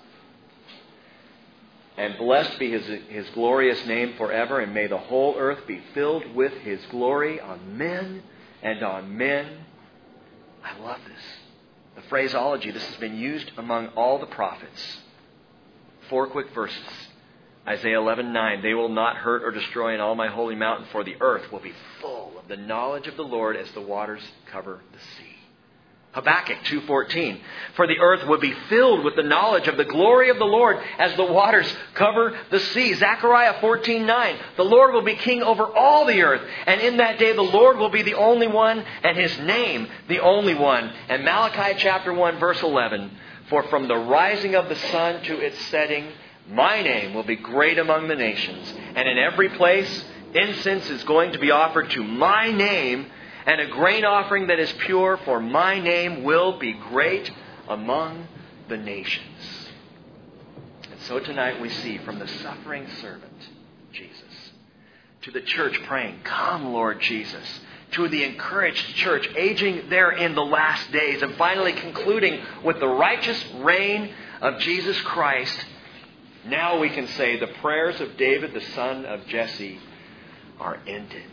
And blessed be his glorious name forever, and may the whole earth be filled with his glory. Amen and amen. I love this. The phraseology, this has been used among all the prophets. 4 quick verses. Isaiah 11:9, they will not hurt or destroy in all my holy mountain, for the earth will be full of the knowledge of the Lord as the waters cover the sea. Habakkuk 2:14, for the earth will be filled with the knowledge of the glory of the Lord as the waters cover the sea. Zechariah 14:9, the Lord will be king over all the earth, and in that day the Lord will be the only one, and his name the only one. And Malachi chapter 1 verse 11, for from the rising of the sun to its setting, my name will be great among the nations, and in every place incense is going to be offered to my name, and a grain offering that is pure, for my name will be great among the nations. And so tonight we see from the suffering servant, Jesus, to the church praying, come Lord Jesus, to the encouraged church aging there in the last days, and finally concluding with the righteous reign of Jesus Christ. Now we can say the prayers of David, the son of Jesse, are ended.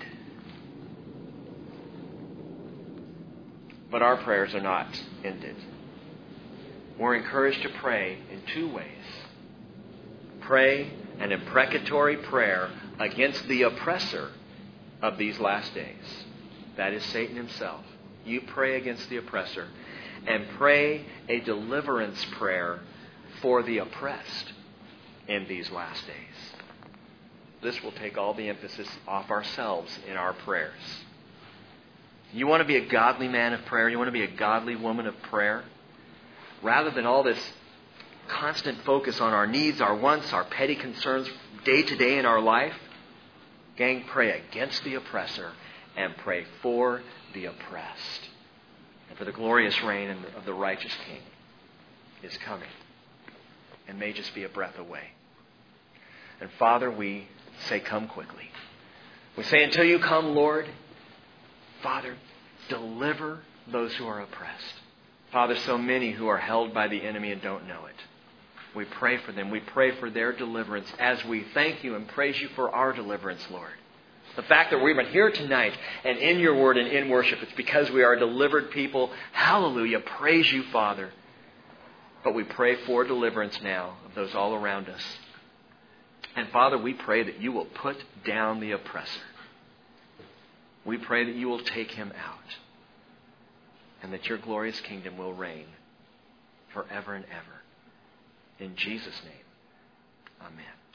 But our prayers are not ended. We're encouraged to pray in 2 ways. Pray an imprecatory prayer against the oppressor of these last days. That is Satan himself. You pray against the oppressor. And pray a deliverance prayer for the oppressed in these last days. This will take all the emphasis off ourselves in our prayers. You want to be a godly man of prayer? You want to be a godly woman of prayer? Rather than all this constant focus on our needs, our wants, our petty concerns day to day in our life, gang, pray against the oppressor and pray for the oppressed. And for the glorious reign of the righteous King is coming and may just be a breath away. And Father, we say, come quickly. We say, until you come, Lord, Father, deliver those who are oppressed. Father, so many who are held by the enemy and don't know it. We pray for them. We pray for their deliverance as we thank you and praise you for our deliverance, Lord. The fact that we're even here tonight and in your word and in worship, it's because we are delivered people. Hallelujah. Praise you, Father. But we pray for deliverance now of those all around us. And Father, we pray that you will put down the oppressor. We pray that you will take him out. And that your glorious kingdom will reign forever and ever. In Jesus' name, amen.